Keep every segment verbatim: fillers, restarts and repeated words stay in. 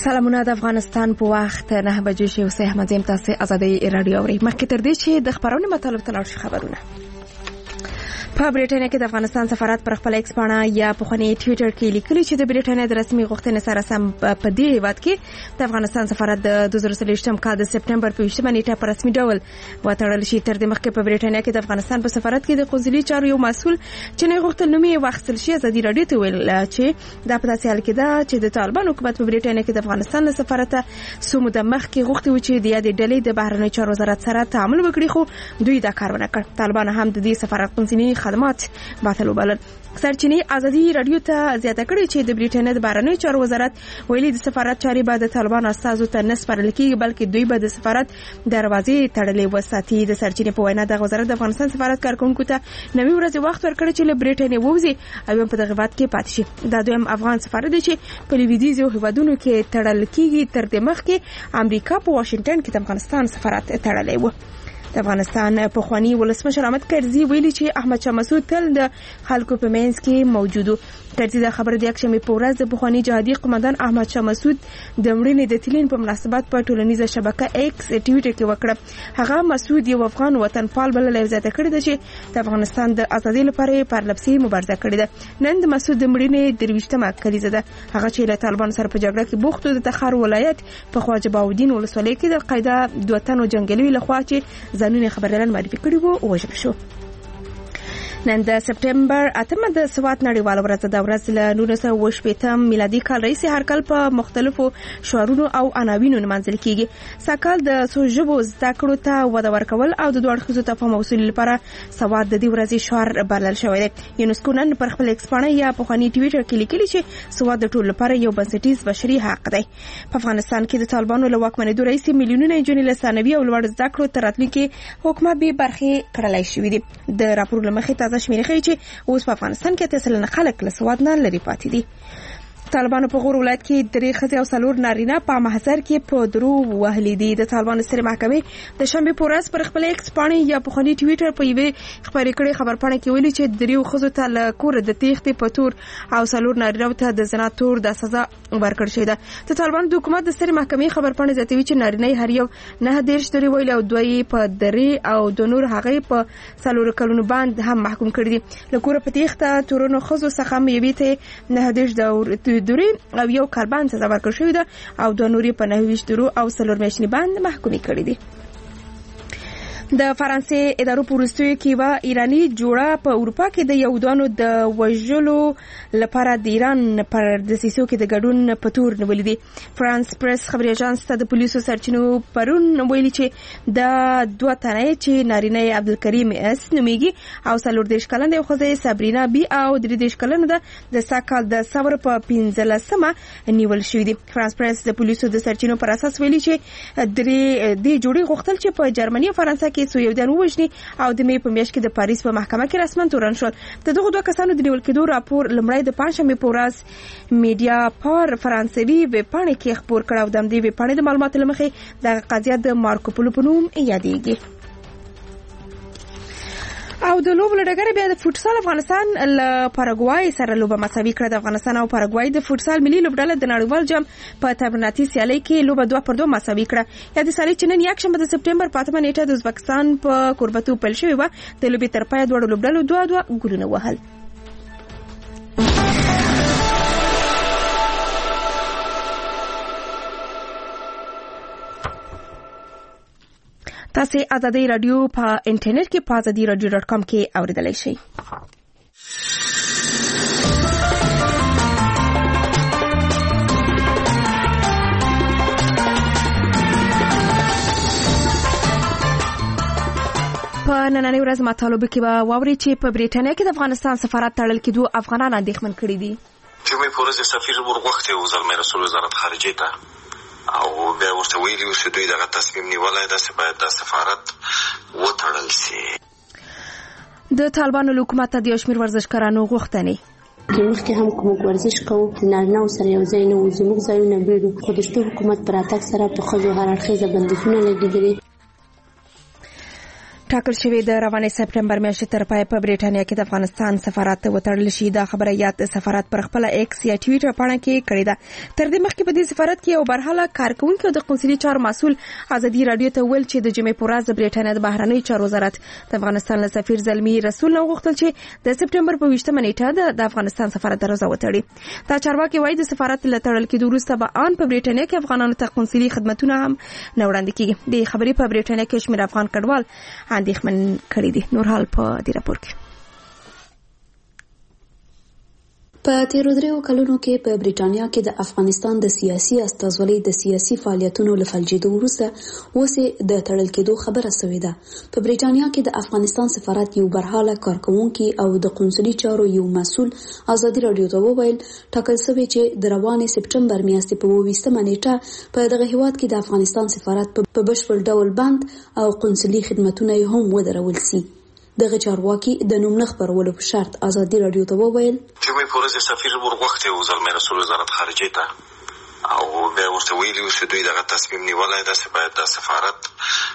سلامونه د افغانستان په وخت نه بجې شي اوسه احمد زم تاسو ازادي رادیو اوري مخکې تر دې چې د خبرونو مطلب تلل شي خبرونه په بریټانیا کې د افغانستان سفارت پر خپل ایکس پاڼه یا په خوني ټوئیټر کې لیکلي چې د بریټانیا د رسمي غوښتنې سره سم په دې هیواد کې د افغانستان سفارت د دوه زره څلوېښتم کال د سپټمبر په ویشتمه نیټه په رسمي ډول وتړل شي. تر دې مخکې په بریټانیا کې د افغانستان په سفارت کې د قونسلي چارو یو مسؤل چې نه غوښتل نومي واخیستل شي ازادي رادیو ته ویل چې دا په داسې حال کې ده چې د طالبان حکومت په بریټانیا کې د افغانستان له سفارت سمو د مخ کې غوښتي و چې د یادې ډلې د بهرنی چارو وزارت سره تعامل وکړي خو دوی دا کار ونه کړ. طالبان هم د دې سفارت قونسلي خدمات باطل وبلل. سرچینې ازادي رادیو ته زیاته کړې چې د بریټانیا د بهرنیو چارو وزارت ویلي د سفارت چاري به د طالبان استازو ته نه سپارل کېږي بلکې دوی به د سفارت دروازې تړلې وساتي. د سرچینې په وینا د وزارت د افغانستان سفارت کارکونکو ته نوي ورځې وخت ورکړی چې له بریټانیا ووځي او په دغه هیواد کې پاتې شي. دا دویم افغان سفارت دی چې په لویدیځو هیوادونو کې تړل کېږي. تر دې مخکې امریکا په واشنگټن کې د افغانستان سفارت تړلی و. د افغانستان په خواني ولسمشر احمد کرزي ویلي چې احمد شاه مسعود تل د خلکو په منځ کې موجود و. کرزي د خبر د یکشنبه په ورځ د بخواني جهادي قومندان احمد شاه مسعود د مړینې د تلین په مناسبت په ټولنیزه شبکه ایکس ټوئیټر کې وکړه. هغه مسعود یو افغان وطنپال بلل زیاته کړی دی چې د افغانستان د ازادۍ لپاره پرلپسې مبارزه کړې ده. نن د مسعود د مړینې درویشتمه کلیزه ده. هغه چې له طالبان سره په جګړه کې بوخت د تخار ولایت په خواجه باودین ولسوالۍ کې د قاعده دوه تنو جنگلوي لخوا چې ځانونه خبرلن معرفي کړي وو وژل شو. نن د سپټمبر اتمه د سوات نړیواله ورځ د ورځ له نولس سوه اوه شپېته میلادي کال راهیسې هر کال په مختلفو شعارونو او عناوینو نمانځل کیږي. ساکال د څو ژبو زده کړو ته وده ورکول او د دوه اړخیزو تفاهم وصول لپاره سوات د دې ورځې شعار بلل شوی دی. یونسکو نن پر خپل ایکس پاڼه یا په خواني ټوئیټر کې لیکلي چې سوات د ټولو لپاره یو بنسټیز بشري حق دی. په افغانستان کې د طالبانو له واکمنېدو راهیسې میلیونونه نجونې له ثانوي او لوړ زده کړو تر راتلونکي حکومت به برخې کړلای شوې دي. د راپور له مخې تازه شمیرې ښیي چې اوس په افغانستان کې اته سلنه خلک له سواد نه لري پاتې دي. طالبانو په غور ولایت کې درې ښځې او څلور نارینه په محضر کې په درو وهلي دي. د طالبانو سترې محکمې د شنبې په ورځ پر خپل ایکس پاڼې یا په خواني ټوئیټر په یوې خپرې کړې خبرپاڼه کې ویلي چې دریو ښځو ته له کوره د تېښتې په تور او څلور نارینهو ته د زنا تور د سزا ورکړل شوې ده. د طالبانو د حکومت د سترې محکمې خبرپاڼه زیاتوي چې نارینه هر یو نه دېرش درې ویلي او دوه یې په درې او د نور هغې په څلورو کلونو باندې هم محکوم کړي دي. له کوره په تېښته تورنو ښځو څخه هم یوې ته نه دېرش درې او یو کال باندې سزا ورکړل شوې ده او دوه نورې په نهه ویشت درو او څلور میاشتې باندې محکومې کړي دي. د فرانسې ادارو په وروستیو کې یوه ایراني جوړه په اروپا کې د یهودانو د وژلو لپاره د ایران پر دسیسو کې د ګډون په تور نیولي دي. فرانس پریس خبري اژانس ته د پولیسو سرچینو پرون ویلي چې د دوه تنه چې نارینه عبدالکریم اس نومیږي او څلور دېرش کلنه یو ښځه سابرینا بي او درې دېرش کلنه ده د ساکال د ثور په پنځلسمه نیول شوي دي. فرانس پریس د پولیسو د سرچینو پر اساس ویلي چې درې دې جوړې غوښتل چې په جرمني او فرانسه کې سو یودان وژني او د مې په میاشت کې د پاریس په محکمه کې رسماً تورن شول. د دغه دوه کسانو د نیول کېدو راپور لمړی د پنځشنبې په ورځ میډیا پر فرانسوي ویبپاڼې کې خپور کړ او د همدې ویبپاڼې د معلوماتو له مخې دغه قضیه د مارکو پولو په نوم یادېږي. او د لوبو له ډګره بیا د فوټسال افغانستان له پاراګوای سره لوبه مساوي کړه. د افغانستان او پاراګوای د فوټسال ملي لوبډله د نړیوال جام په تمریناتي سیالۍ کې لوبه دوه پر دوه مساوي کړه. یا د سیالۍ چې نن یکشنبه د سپټمبر په اتمه نیټه د ازبکستان په کوربتو پیل شوې وه د لوبې تر پایه دواړو لوبډلو دوه دوه ګولونه وهل. تاسو ازادي رادیو په انټرنیټ کې په ازادي رادیو ډاټ کام کې اوریدلای شئ. په نننۍ ورځ مطالبه کې به واوري چې په بریټانیا کې د افغانستان سفارت تړل کېدو افغانان اندېښمن کړي دي. جمعې په ورځ سفیر ورغوښتی و زلمی رسول وزارت خارجې ته او بیا ورته ویلي و چې دوی دغه تصمیم نیولی داسې باید د سفارت وتړل شي. د طالبانو له حکومت ته د یو شمېر ورزشکارانو غوښتنې مخکې هم کوم ورزش کوو د نارینه‌و سره یو ځای نه وو، زموږ ځایونه بیړو، خو د حکومت پر راتګ سره په ښځو هر اړخیزه بندیزونه لګېدلي. ټاکل شوی د روانې سپټمبر میاشتې تر پای په بریټانیا کې د افغانستان سفارت ته وتړل شي. دا خبره یاد سفارت پر خپل ایکس یا ټویټر پاڼه کې کړې ده. تر دې مخکې په دې سفارت کې یو برحاله کارکونکي د قونسلي چارو مسؤل ازادي رادیو ته ویل چې د جمعې په ورځ د بریټانیا د بهرنیو چارو وزارت د افغانستان له سفیر زلمي رسول نو غوښتل چې د سپټمبر په ویشتمه نیټه د افغانستان سفارت دروازه وتړي. دا چارواکي وایي د سفارت له تړل کېدو وروسته به ان په بریټانیا کې افغانانو ته قونسلي خدمتونه هم نه وړاندې کیږي. د خبرې په بریټانیا کې شمېر افغان کډوال اندېښمن کړي دي. نور حال په دې راپور کې. په تیرو دریو کلونو کې په بریټانیا کې د افغانستان د سیاسي استازولۍ د سیاسي فعالیتونو له فلجېدو وروسته اوسې د تړل کېدو خبره شوې ده. په بریټانیا کې د افغانستان سفارت یو برحاله کارکونکي او د قونسلي چارو یو مسؤل ازادي رادیو ته وویل ټاکل شوی چې د روانې سپټمبر میاشتې په اوویشتمه نیټه په دغه هیواد کې د افغانستان سفارت په بشپړ ډول بند او قونسلي خدمتونه هم ودرول شي. دغه چارواکي د نوم نه خبرولو په شرط ازادي رادیو ته وویل چې مې پورز سفیر ورغوښته او زلمي رسول وزارت خارجه ته او بیا ورته ویلي چې دوی دغه تصمیم نیولای دی چې باید د سفارت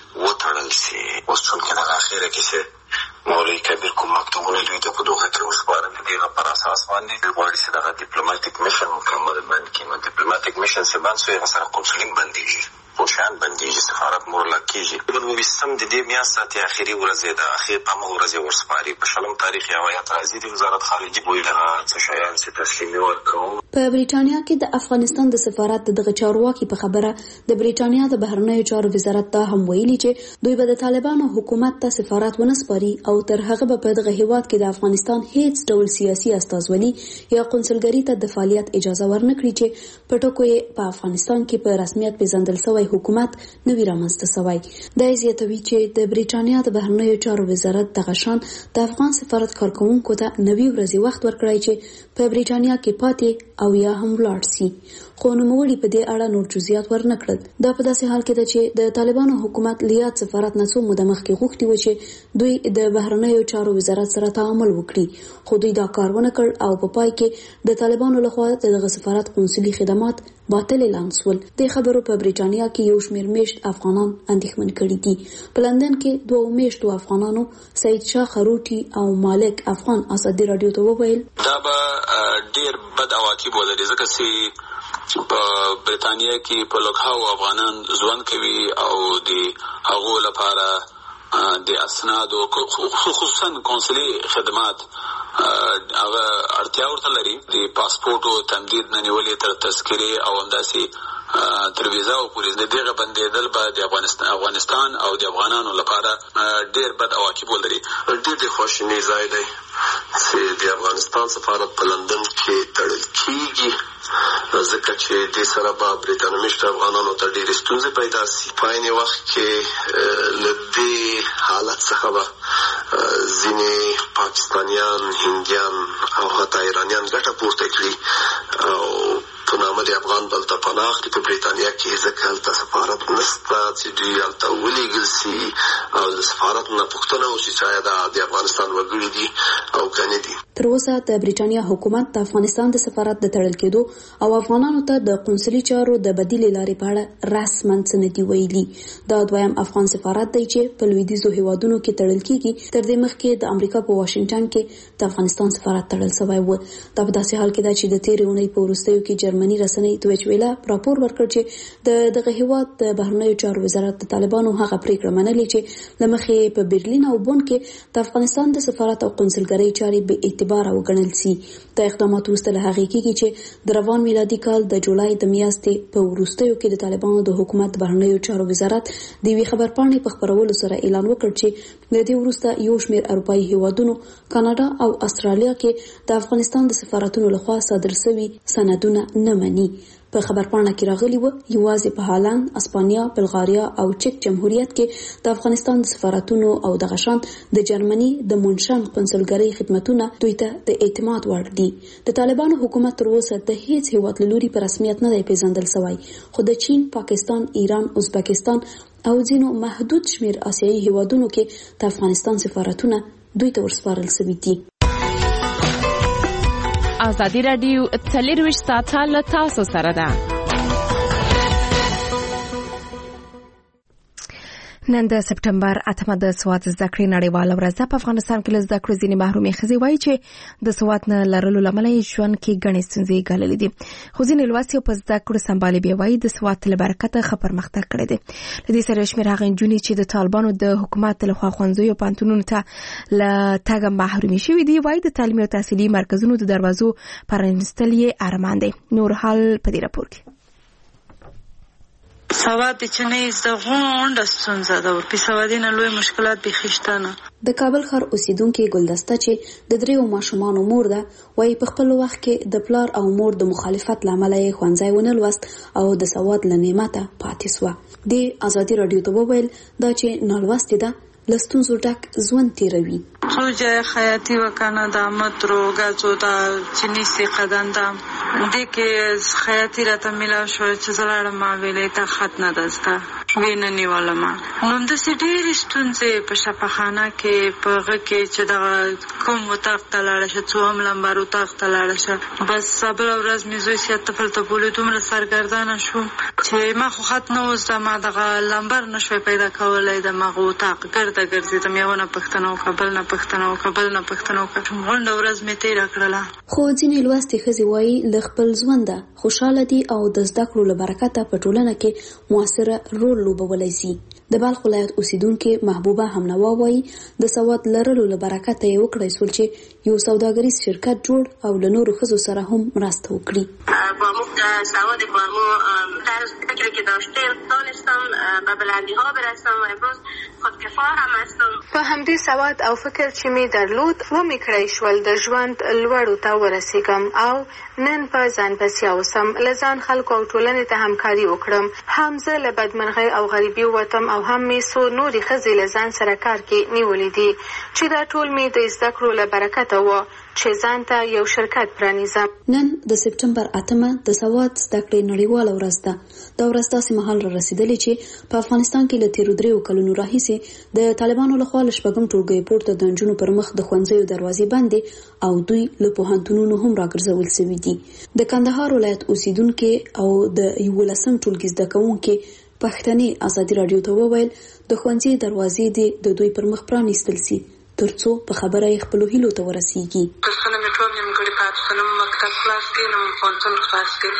وتړل شي. اوس څنګه د اخیره کې چې مولوی کبیر کوم مکتوبونه دوی ته په دوه کې وسپارل دي په اساس باندې غواړي چې دغه ډیپلوماټیک میشن مکمل باندې کې ډیپلوماټیک میشن چې باندې سره سره قونسلین باندې پوشان باندې سفارت مورلا کېږي. په وسم د دې میاشتې ته اخیری ورځ ده اخیر په مو ورځ ورسپاري په شلم تاریخ یا وایي راځي د وزارت خارجه ویلغه څه شایان چې تسلیمي ورکوم. په بریټانیا کې د افغانستان د سفارت دغه چارواکي په خبره د بریټانیا د بهرنیو چارو وزارت ته هم ویلي چې دوی به د طالبانو حکومت ته سفارت ونسپاري او تر هغه به په دغه هیواد کې د افغانستان هیڅ ډول سیاسي استازولي یا قونسلګری ته د فعالیت اجازه ورنکړي چې په ټکو یې په افغانستان کې په رسمیت پیژندل شوی حکومت نوی رامنځته شوی. دا زیاتوي چې د بریټانیا د بهرنیو چارو وزارت دغه شان د افغان سفارت کارکونکو ته نوی ورځي وخت ورکړی چې په بریټانیا کې پاتې او یا هم لاړ شي. خو نوموړي په دې اړه نور جزئیات ورنکړل. دا په داسې حال کې ده چې د طالبانو حکومت لیات سفارت نه څو موده مخکې غوښتي و چې دوی د بهرنیو چارو وزارت سره تعامل وکړي، خو دوی دا کار ونه کړ او په پای کې د طالبانو لخوا دغه سفارت قونسلي خدمات باطل اعلان شول. د خبرو په بریټانیا کې یو شمېر میشت افغانان اندېښمن کړي دي. په لندن کې دوه میشتو افغانانو سید شاه خروټي او مالک افغان ازادي رادیو ته وویل دا به ډېر بد عواقب ولري ځکه چې په بریټانیا کې په لکهاو افغانان ژوند کوي او د هغو لپاره د اسنادو خصوصا قونسلي خدمات هغه اړتیا ورته لري. د پاسپورټو تمدید نه نیولې تر تذکرې او همداسې تر ویزا پورې د دغه بندېدل به د افغانستان افغانستان او د افغانانو لپاره ډېر بد عواقب ولري. ډېر د خواشینۍ ځای دی چې د افغانستان سفارت په لندن کې تړل کېږي ځکه چې د سره به برېټانیا میشتو افغانانو ته ډېرې ستونزې پیدا شي. په عین وخت کې له دې حالت څخه به ځینې پاکستانیان، هندیان او حتی ایرانیان ګټه پورته کړي او په نامه د افغان بل ته پناه اخلي په بریټانیا کې ځکه هلته سفارت نشته چې دوی هلته ولېږل شي او د سفارت نه پوښتنه وشي چې آیا دا د افغانستان وګړي دي او که نه دي. تر اوسه د بریټانیا حکومت د افغانستان د سفارت د تړل کېدو او افغانانو ته د قونسلي چارو د بدیلې لارې په اړه رسماً څه نه دي ویلي. دا دویم افغان سفارت دی چې په لویدیځو هیوادونو کې تړل کېږي. تر دې مخکې د امریکا په واشنګټن کې د افغانستان سفارت تړل شوی و. دا په داسې حال کې ده چې د تېرې اونۍ په وروستیو کې جرمني رسنۍ دویچ ویله راپور ورکړ چې د دغه هیواد د بهرنیو چارو وزارت د طالبانو هغه پریکړه منلې چې له مخې په برلین او بون کې د افغانستان د سفارت او قونسلګرۍ چارې بې اعتباره وګڼل شي. د اقداماتو وروسته له هغې کېږي چې د روان میلادي کال د جولای د میاشتې په وروستیو کې د طالبانو د حکومت د بهرنیو چارو وزارت د یوې خبرپاڼې په خپرولو سره اعلان وکړ چې د دې وروسته یو شمېر اروپایي هیوادونو، کاناډا او استرالیا کې د افغانستان د سفارتونو لخوا صادر شوي سندونه نه مني. په خبرپاڼه کې راغلي و یوازې په هالند، اسپانیا، بلغاریا او چک جمهوریت کې د افغانستان د سفارتونو او د غشان د جرمني د مونشن قونسلګرۍ خدمتونه دوی ته د اعتماد وړ دي. د طالبانو حکومت تر اوسه د هیڅ هیواد له لوري په رسمیت نه دی پیژندل شوی، خو د چین، پاکستان، ایران، ازبکستان او ځینو محدود شمیر آسیایي هیوادونو کې د افغانستان سفارتونه دوی ته ورسپارل شوي دي. ازادي رادیو څلرویشت ساعته له تاسو سره ده. نن د سپټمبر اتمه د سواد زده کړې نړیواله ورځ ده. په افغانستان کې له زده کړو ځینې محرومې ښځې وایي چې د سواد نه لرلو له امله یې ژوند کې ګڼې ستونزې ګاللې دي، خو ځینې لوستې او په زده کړو سمبالې بیا وایي د سواد له برکته ښه پرمختګ کړی دی. له دې سره شمېر هغه نجونې چې د طالبانو د حکومت لخوا ښوونځیو او پوهنتونونو ته له تګه محرومې شوي دي، وایي د تعلیمي او تحصیلي مرکزونو د دروازو پرانیستل یې ارمان دی. نور حال په دې راپور کې. سواد چې نه زده غونډه ستونزه ده، ورپې سوادي نه لوی مشکلات بیخي شته نه. د کابل ښار اوسیدونکې ګلدسته چې د دریو ماشومانو مور ده وایي په خپل وخت کې د پلار او مور د مخالفت له امله یې ښوونځی ونه لوست او د سواد له نعمته پاتې سوه. د ازادي راډیو ته وویل دا چې نالوستې ده له ستونزو ډک ژوند تېروي. څو ځای خیاطي وکنه د مترو ګازو د چیني سي قدم ده دې کې خیاطي راته میلاو شو چې زه لاړم ما ویلې ته خط نه ده زده وینه نیولم. نو همداسې ډېرې ستونزې په شفاخانه کې په هغه کې چې دغه کوم اتاق ته لاړه شه څوم لمبر اتاق ته لاړه شه بس بله ورځ مې زوی سیات طفل ته بولې دومره سرګردانه شوم چې ما خو خط نه و زده، ما دغه لمبر نه شوی پیدا کولی د مغه اتاق ګرده ګرځېدم، یو نه پوښتنه وکړه بل نه پوښتنه وکړه بل نه پوښتنه وکړه غونډه ورځ مې تېره کړله. خو ځینې لوستې ښځې وایي له خپل ژونده خوشحاله دي او د زده کړو له برکته په ټولنه کې موثره رول لوبولی شي. د بلخ ولایت اوسیدونکې محبوبه همنوا وایي د سواد لرلو له برکته یې وکړی سول چې یو سوداګریز شرکت جوړ او له نورو ښځو سره هم مرسته وکړي. با مو سواد با مو طرز فکری که داشتیم دانستم به بلندی ها برسم و امروز خودکفا هم هستم. په همدې سواد او فکر چې می درلود و می کړی شول د ژوند لوړو ته ورسېږم او نن په ځان پسې اوسم، له ځان خلکو او ټولنې ته همکاري وکړم، هم زه له بدمرغۍ او غریبۍ ووتم او هم مې څو نورې ښځې له ځان سره کار کې نیولې دي چې دا ټول مې د زده کړو له برکته و چې ځان ته یو شرکت پرانیزم. نن د سپټمبر اتمه د سواد زده کړې نړیواله ورځ ده. دا ورځ داسې مهال را رسېدلې چې په افغانستان کې له تېرو دریو کلونو راهیسې د طالبانو لخوا له شپږم ټولګۍ پورته د نجونو پر مخ د ښوونځیو دروازې بندې او دوی له پوهنتونونو هم راګرځول سوي دي. د کندهار ولایت اوسیدونکې او د یولسم ټولګي زده کوونکې پښتنې ازادي راډیو ته وویل د ښوونځي دروازې دې د دوی پر مخ پرانیستل سي ترڅو په خبره یې خپلو هیلو ته ورسیږي. ترڅو مې ټول نیمګړي پاتې شول، نو مکتب خلاص کړي نو پوهنتون خلاص کړي.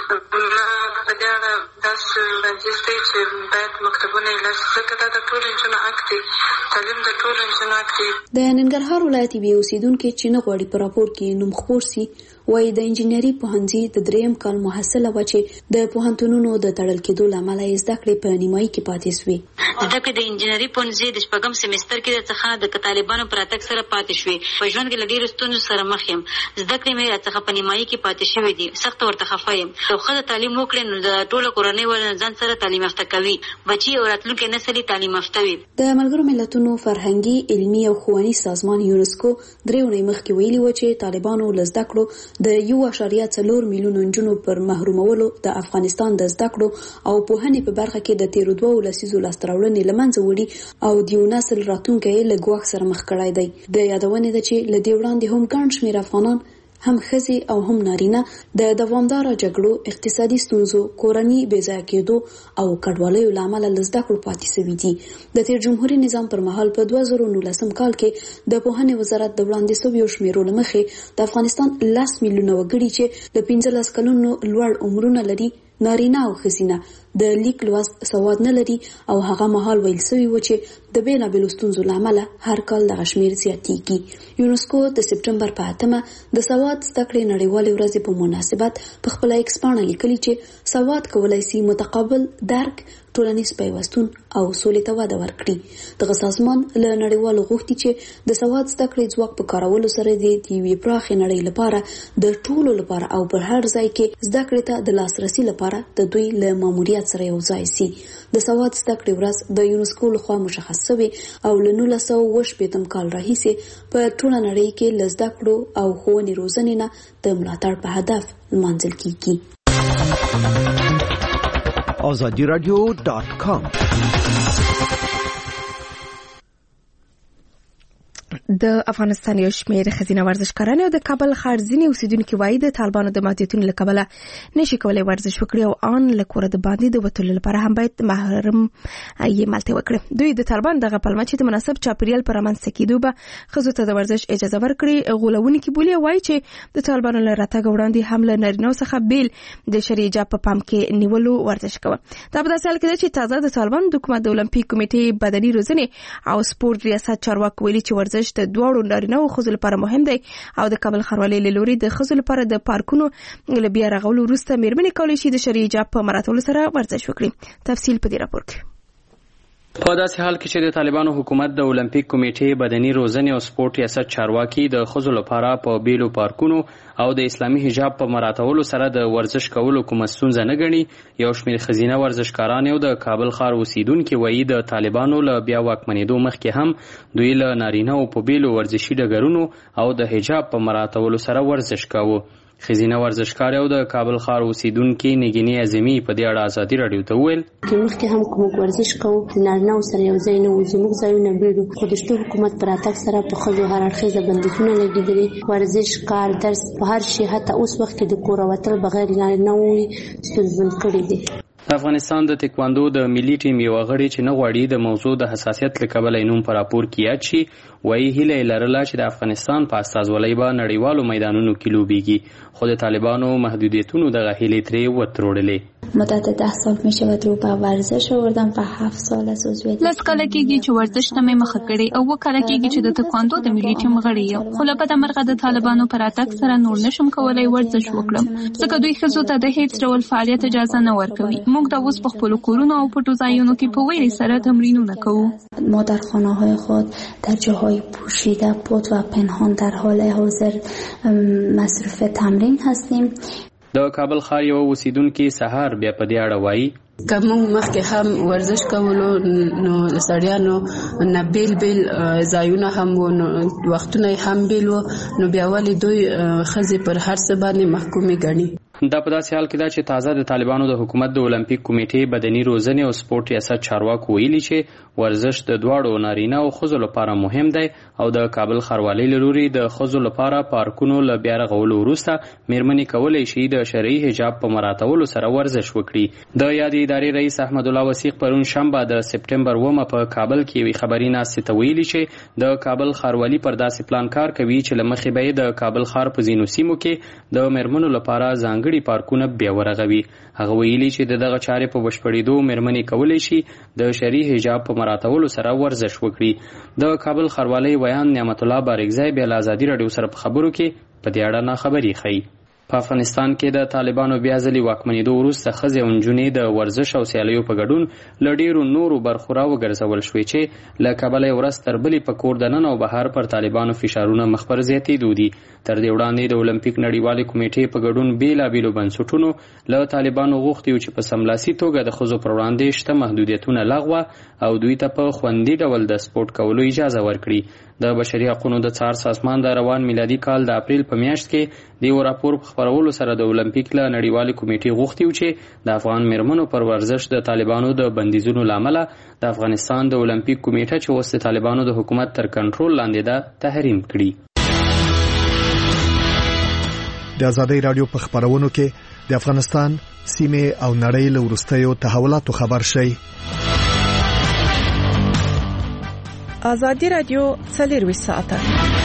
په دې اړه داسې وړاندیز دی چې باید مکتبونه یې لږ ځکه دا د ټولو نجونو حق دی، تعلیم د ټولو نجونو حق دی. د ننګرهار ولایت یوې اوسیدونکې چې نه غواړي په راپور کې نوم خپور سي وایي د انجینري پوهنځي د دریم کال محصله وه چې د پوهنتونونو د تړل کېدو له امله یې زده کړې په نیمایي کې پاتې سوې. زده کړې د انجینري پوهنځي د شپږم سیمستر کې څخه د طالبانو پر راتګ سره پاتې شوې. په ژوند کې له ډېرو ستونزو سره مخ یم، زده کړې مې راڅخه په نیمایي کې پاتې شوې دي، سخته ورته خفه یم. یو ښځه تعلیم وکړي نو د ټوله کورنۍ ولې ځان سره تعلیم یافته کوي، بچي او راتلونکی نسل یې تعلیم یافته وي. د ملګرو ملتونو فرهنګي علمي او ښوونیز سازمان یونسکو درې اونۍ مخکې ویلي و چې طالبانو له زده کړو د یو اعشاریه څلور میلیونو نجونو پر محرومولو د افغانستان د زده کړو او پوهنې په برخه کې د تېرو دوو لسیزو لاسته راوړنې له منځه وړي او د یو نسل راتلونکی یې له ګواښ سره مخ کړی دی. د یادونې ده چې له دې وړاندې هم ګڼ شمېر افغانان هم ښځې او هم نارینه د دوامداره جګړو، اقتصادي ستونزو، کورني بې ځایه کېدو او کډوالیو له امله له زده کړو پاتې سوي دي. د تېر جمهوري نظام پر مهال په دوه زره نولسم کال کې د پوهنې وزارت د وړاندې سویو شمېرو له مخې د افغانستان لس میلیونه وګړي چې د پنځلس کلونو لوړ عمرونه لري نارینه او ښځینه د لیک لوست سواد نه لري او هغه مهال ویل سوي و چې د بېلابېلو ستونزو له امله هر کال دغه شمېر زیاتېږي. یونسکو د سپټمبر په اتمه د سواد زده کړې نړیوالې ورځې په مناسبت په خپله ایکس پاڼه لیکلي چې سواد کولی سي متقابل درک، ټولنیز پیوستون او سولې ته وده ورکړي. دغه سازمان له نړیوالو غوښتي چې د سواد زده کړې ځواک په کارولو سره د یوې پراخې نړۍ لپاره د ټولو لپاره او په هر ځای کې زده کړې ته د لاسرسي لپاره د دوی له ماموریت سره یو ځای سي. د سواد زده کړې ورځ د یونسکو لخوا مشخص شوې او له نولس سوه اووه شپېتم کال راهیسې په ټوله نړۍ کې له زده کړو او ښوونې روزنې نه د ملاتړ په هدف لمانځل کیږي. آزادی رادیو دات کام د افغانستان یو شمېر ښځینه ورزشکاران او د کابل ښار ځینې اوسیدونکي وایي د طالبانو د محدودیتونو له کبله نشي کولی ورزش وکړي او ان له کوره د باندې د وتلو لپاره هم باید محرم یې ملتیا وکړي. دوی د طالبان دغه پلمه چې د مناسب چاپیریال پر رامنځته کېدو به ښځو ته د ورزش اجازه ورکړي غولونکي بولي. وایي چې د طالبانو له راتګ وړاندې هم له نارینه‌و څخه بیل د شرعي حجاب په پام کې نیولو ورزش کوه. دا په داسې حال کې ده چې تازه د طالبانو د حکومت د اولمپیک کمیټې بدني روزنې او سپورت ریاست چارواکي ویلي چې ورزش د دواړو نارینه او ښځو لپاره مهم دی او د کابل ښاروالۍ له لوري د ښځو لپاره د پارکونو له بیا رغولو وروسته مېرمنې کولی شي د شرعي حجاب په مراعاتولو سره ورزش وکړي. تفصیل په دې راپور کې. په داسې حال کې چې د طالبانو حکومت د اولمپیک کمیټې بدني روزنې او سپورت ریاست چارواکي د ښځو لپاره په بیلو پارکونو او د اسلامي حجاب په مراعاتولو سره د ورزش کولو کومه ستونزه نه ګڼي، یو شمېر ښځینه ورزشکاران او د کابل ښار اوسیدونکي وایي د طالبانو له بیا واکمنېدو مخکې هم دوی له نارینه‌و په بیلو ورزشي ډګرونو او د حجاب په مراعاتولو سره ورزش کاوه. ښځینه ورزشکار او د کابل ښار اوسیدونکي نګینې اعظمي په دې اړه ازادي راډیو ته وویل چې مخکې هم کوم ورزش کوو د نارینه‌و سره یو ځای نه وو، زموږ ځایونه بیل وو، خو د شته حکومت پر راتګ سره په ښځو هر اړخیزه بندیزونه لګېدلي. ورزش، کار، درس، په هر شي حتی اوس وخت کې د کوره وتل بغیر نارینه‌و ستونزمن کړي دي. د افغانستان د تکواندو د ملي ټیم یو غړي چې نه غواړي د موضوع د حساسیت له کبله یې نوم په راپور کې یاد شي وایي هیله یې لرله چې د افغانستان په استازولۍ به نړیوالو میدانونو کې لوبیږي، خو د طالبانو محدودیتونو دغه هیلې ترې وتروړلې. مدت ده سال میشه و رو به ورزش آوردم و هفت سال از عضویت لس کاله کېږي چې ورزش ته مې مخه کړې او اووه کاله کېږي چې د تکواندو د ملي ټیم غړی یم، خو له بده مرغه د طالبانو په راتګ سره نور نشم کولی ورزش وکړم ځکه دوی ښځو ته د هیڅ ډول فعالیت اجازه نه ورکوي. موږ د اوس په خپلو کورونو او پټو ځایونو کې په ویلې سره تمرینونه کوو. ما در خانه‌های خود در جاهای پوشیده پود و پنهان در حال حاضر مصروف تمرین هستیم. د کابل ښار یو اوسیدونکي سهار بیا په دې اړه وایي که موږ مخکې هم ورزش کولو نو سړیانو نه بیل بیل ځایونه هم وو، نو وختونه هم بیل وو، نو بیا ولې دوی ښځې پر هر څه باندې محکومې ګڼي. دا په داسې حال کې ده چې تازه د طالبانو د حکومت د اولمپیک کمیټې بدني روزنې او سپورت ریاست چارواکو ویلي چې ورزش د دواړو نارینه او ښځو لپاره مهم دی او د کابل ښاروالۍ له لوري د ښځو لپاره پارکونو له بیا رغولو وروسته مېرمنې کولی شي د شرعي حجاب په مراعاتولو سره ورزش وکړي. د یادې ادارې رئیس احمد الله وثیق پرون شنبه د سپټمبر اوومه په کابل کې یوې خبري ناستې ته ویلي چې د کابل ښاروالي پر داسې پلان کار کوي چې له مخې به یې د کابل ښار په ځینو سیمو کې د مېرمنو لپاره ځانګړي پارکونه بیا ورغوي. هغه ویلي چې د دغه چارې په بشپړېدو مېرمنې کولی شي د شرعي حجاب په مراعاتولو سره ورزش وکړي. د کابل ښاروالۍ ویان نعمت الله بارکزی بیا له ازادي راډیو سره په خبرو کې په دې اړه ناخبري ښیي. په افغانستان کې د طالبانو بیا ځلې واکمنېدو وروسته ښځې او نجونې د ورزش او سیالیو په ګډون له ډېرو نورو برخو راوګرځول شوې چې له کبله یې ورځ تر بلې په کور دننه او بهر پر طالبانو فشارونه مخ پر زیاتېدو دي. تر دې وړاندې د اولمپیک نړیوالې کمیټې په ګډون بېلابېلو بنسټونو له طالبانو غوښتي وو چې په سملاسي توګه د ښځو پر وړاندې شته محدودیتونه لغوه او دوی ته په خوندي ډول د سپورت کولو اجازه ورکړي. د بشري حقوقو د څار سازمان د روان میلادي کال د اپریل په میاشت کې د یو راپور په خپرولو سره د اولمپیک له نړیوالې کمیټې غوښتي و چې د افغان مېرمنو پر ورزش د طالبانو د بندیزونو له امله د افغانستان د اولمپیک کمیټه چې اوس د طالبانو د حکومت تر کنټرول لاندې ده تحریم کړي. د ازادۍ راډیو په خبرونو کې د افغانستان سیمه او نړۍ له وروستیو تحولاتو خبر شي. ازادي راډیو څلور ساعته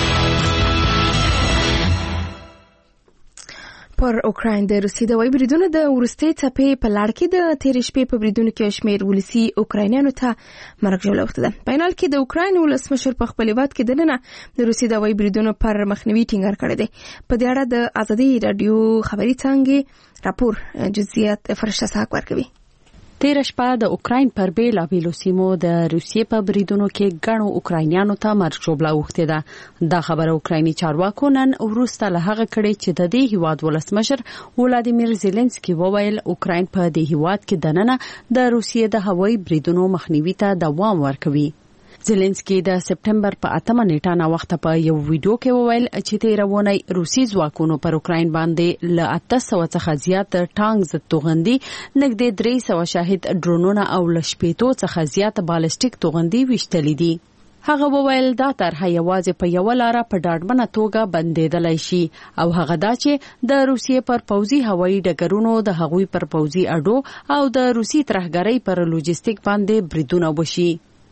پر اوکراین د روسي د وای بریدونو د ورستي څپې په لړ کې د تیر شپې په بریدونو کې شمیر ولسی اوکراینانو ته مرګ جوړ وخت ده. په انال کې د اوکراین ولسمشر په خپل واد کې دننه د روسي د وای بریدونو پر مخنیوي ټینګار کړی دی. په دې اړه د ازادي راډیو خبري څنګه راپور جزئیات فرشته ساک ورکوي. تیر شپه د اوکراین پر بیلا بیلو سیمو د روسیې په بریدونو کې ګڼو اوکراینیانو ته مرګ جوړه وخته ده. دا خبره اوکرایني چارواکو نن وروسته له هغه کړي چې د دې هیواد ولسمشر ولادیمیر زيلنسکي وویل اوکراین په دې هیواد کې دننه د روسیې د هوایي بریدونو مخنیوي ته دوام ورکوي. زيلنسکي د سپټمبر په اتمه نیټه نا وخت په یو ویډیو کې وویل چې تیرونه روسي ځواکونو پر اوکراین باندې ل اته سوه څخه زیات ټانک توغندي نږدې درې سوه شاهد ډرونونه او ل شپږ څخه زیات بالستیک توغندي وشتلې دي. هغه وویل دا طرحه یوازې په یو لار په ډاډمنه توګه بندیدلای شي او هغه دا چې د روسیې پر پوځي هوایي ډګرونو د هغوی پر پوځي اډو او د روسي ترهګرۍ پر لوجستیک باندې بریدونه وشي.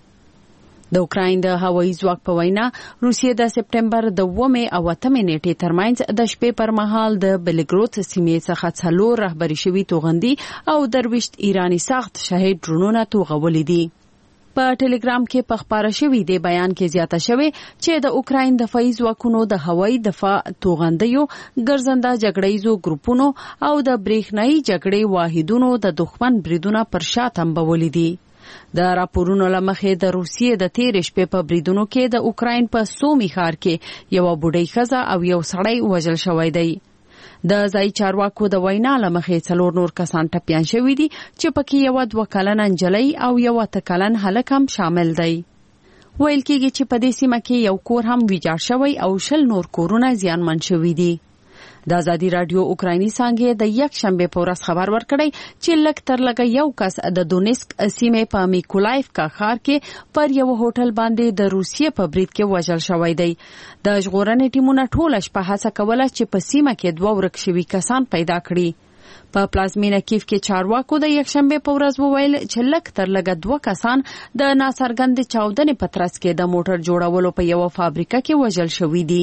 د اوکراین د هوایي ځواک په وینا روسیې د سپټمبر د اوومې او اتمې نیټې ترمنځ د شپې پر مهال د بلګرود سیمې څخه څلور رهبري شوي توغندي او درویشت ایرانی ساخت شهید ډرونونه توغولي دي. په ټلګرام کې په خبره شوې دی بیان کې زیاته شوې چې د اوکراین دفاعي ځواکونو د هوایي دفاع توغندیو ګرځنده جګړیزو ګروپونو او د برېښنايي جګړې واحدونو د دښمن بریدونه پر شا تمبولي دي. د راپورونو لمخې د روسیې د تیر شپې په بریدونو کې د اوکراین په سومي ښار کې یو بوډۍ ښځه او یو سړی وژل شوی دی. د ځای چارواکو د وینا لمخې څلور نور کسان ټپیان شوي دي چې پکې یو دوه کلنه نجلۍ او یو اته کلن هلک هم شامل دی. ویل کېږي چې په دې سیمه کې یو کور هم ویجاړ شوی او شل نور کورونه زیانمن شوي دي. د ازادي رادیو اوکرایني څانګې د یک شنبه په ورځ خبر ورکړی چې لږ تر لږه یو کس د دونیسک سیمې په میکولایف کا ښار کې پر یو هوټل باندې د روسیې په برید کې وژل شوی دی. د ژغورنې ټیمونه ټوله شپه هڅه کوله چې په سیمه کې دوه ورک شوي کسان پیدا کړي. په پلازمینه کیف کې چارواکو د یک شنبه په ورځ وویل چې لږ تر لږه دوه کسان د ناڅرګند چاودنې په ترڅ کې د موټر جوړولو په یو فابریکه کې وژل شوي دي.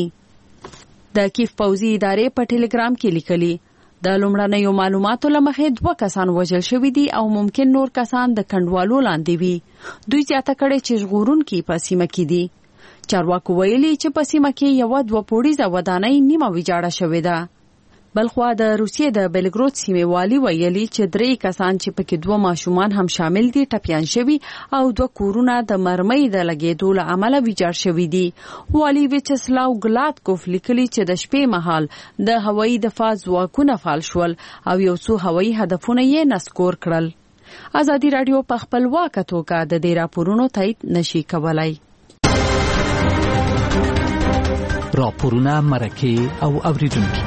د کیف پوځي ادارې په ټلګرام کې لیکلي د لومړنیو معلوماتو لمخې دوه کسان وژل شوي دي او ممکن نور کسان د کنډوالو لاندې وي. دوی زیاته کړي چې ژغورونکي په سیمه کې دي. چارواکو ویلي چې په سیمه کې یو دوه پوړیزه ودانۍ نیمه ویجاړه شوې ده. بلخوا د روسیې د بلګرود سیمې والي ویلي چې درې کسان چې پکې دوه ماشومان هم شامل دي ټپیان شوي او دوه کورونه د مرمۍ د لګېدو له امله ویجاړ شوي دي. والي ویچسلاو ګلاتکوف لیکلي چې د شپې مهال د هوایي دفاع ځواکونه فعال شول او یو څو هوایي هدفونه یې نسکور کړل. ازادي رادیو په خپلواکه توګه د دې راپورونو تایید نشي کولای. راپورونه مرکه او اوریدونکي.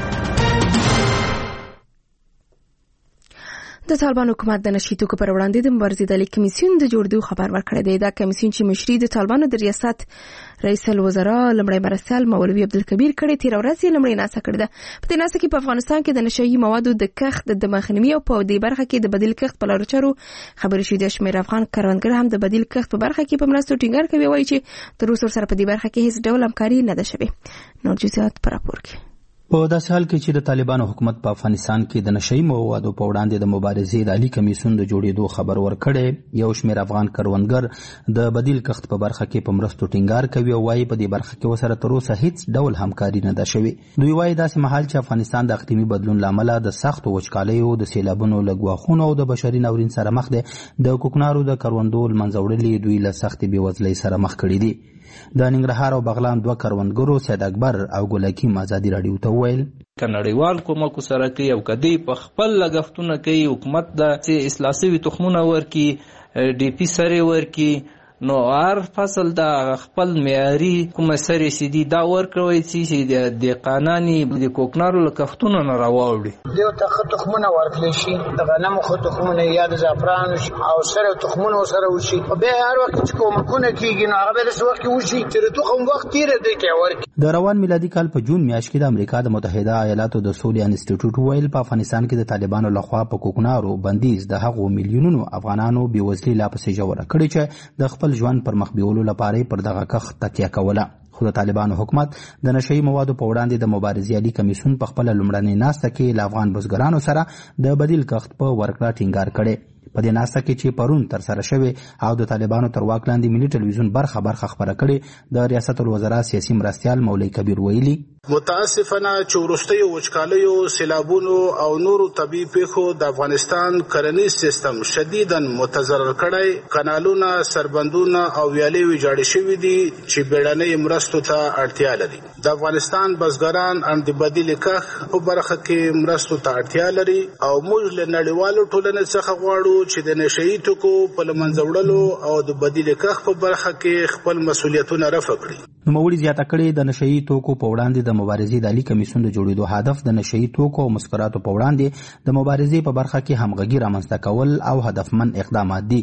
د طالبان حکومت د نشي توکو پر وړاندې د مبارزې د کمیسیون د جوړېدو خبر ورکړی دی. دا کمیسیون چې مشري د طالبانو د ریاست رئیس الوزرا لمړی مرستیال مولوي عبدالکبیر کړي تیر ورځ یې لمړی ناسه کړې ده. په دې ناسه کې په افغانستان کې د نشهیي موادو د کښت د مخنیوي او په دې برخه کې د بدیل کښت په لارو چارو خبرې شوې دي. شمېر افغان کروندګر هم د بدیل کښت په برخه کې په مرستو ټینګار کوي. وایي چې تر اوسه سره په دې برخه کې هیڅ ډول همکاري نه ده شوې. نور جزئیات په راپور کې. په داسې حال کې چې د طالبانو حکومت په افغانستان کې د نشهیي موادو په وړاندې د مبارزې د عالی کمیسیون د جوړېدو خبر ورکړی، یو شمېر افغان کروندګر د بدیل کښت په برخه کې په مرستو ټینګار کوي او وایي په دې برخه کې ورسره تر اوسه هیڅ ډول همکاري نه ده شوې. دوی وایي داسې مهال چې افغانستان د اقلیمي بدلون له امله د سختو وچکالیو، د سیلابونو له ګواښونو او د بشري ناورین سره مخ دی، د کوکنارو د کروندو له منځه وړل دوی له سختې بېوزلۍ سره مخ کړي دي. د ننګرهار او بغلان دوه کروندګرو سید اکبر او ګل حکیم ازادي راډیو ته وویل که نړیوال کومک سره کوي او که دوی په خپل لګښتونه کوي، حکومت د اصلاح سوي تخمونه ورکړي، ډي پي سرې ورکړي، نو هر فصل د خپل معیاري کومه سرې چې دي دا ورکوي چې د دهقانان د کوکنارو له کښتونو نه راواوړي. دیو ته ښه تخمونه ورکړلی شي، د غنمو ښه تخمونه یا د زعفرانو او سره تخمونه ورسره وشي. بیا هر وخت چې کومکونه کېږي نو هغه بیا داسې وخت کې وشي چې د تخم وخت تېره دی کې ورکړي. د روان میلادي کال په جون میاشت کې د امریکا د متحده ایالاتو د سولې انسټیټیوټ ویل په افغانستان کې د طالبانو لخوا په کوکنارو بندیز د هغو میلیونونو افغانانو بېوزلي لا پسې ژوره کړې چې د خپل ژوند پر مخ بیولو لپاره پر دغه کښت تکیه کوله. خو د طالبانو حکومت د نشهیي موادو په وړاندې د مبارزې عالی کمیسیون په خپله لومړنۍ ناسته کې له افغان بزګرانو سره د بدیل کښت په ورکړه ټینګار کړی. په دې ناسته کې چې پرون ترسره شوې او د طالبانو تر واک لاندې ملي ټلویزیون برخه برخه خبره کړې، د ریاست الوزرا سیاسي مرستیال مولوي کبیر ویلي متاسفانه چې وروستیو وچکالیو، سیلابونو او نورو طبیعي پیښو د افغانستان کرنیز سیستم شدیداً متضرر کړی. کانالونه، سربندونه او ویالې ویجاړې شوي دي چې بیړنۍ مرستو ته اړتیا لري. د افغانستان بزګران ان د بدیل کښت په برخه کې مرستو ته اړتیا لري او موږ له نړیوالو ټولنې څخه غواړو چې د نشهیي توکو په له منځه وړلو او د بدیل کښت په برخه کې خپل مسؤلیتونه رفع کړي. نوموړي زیاته کړې د نشهیي توکو په وړاندې د مبارزې د عالی کمیسیون د جوړېدو هدف د نشهیي توکو او مسکراتو په وړاندې د مبارزې په برخه کې همغږي رامنځته کول او هدفمند اقدامات دي.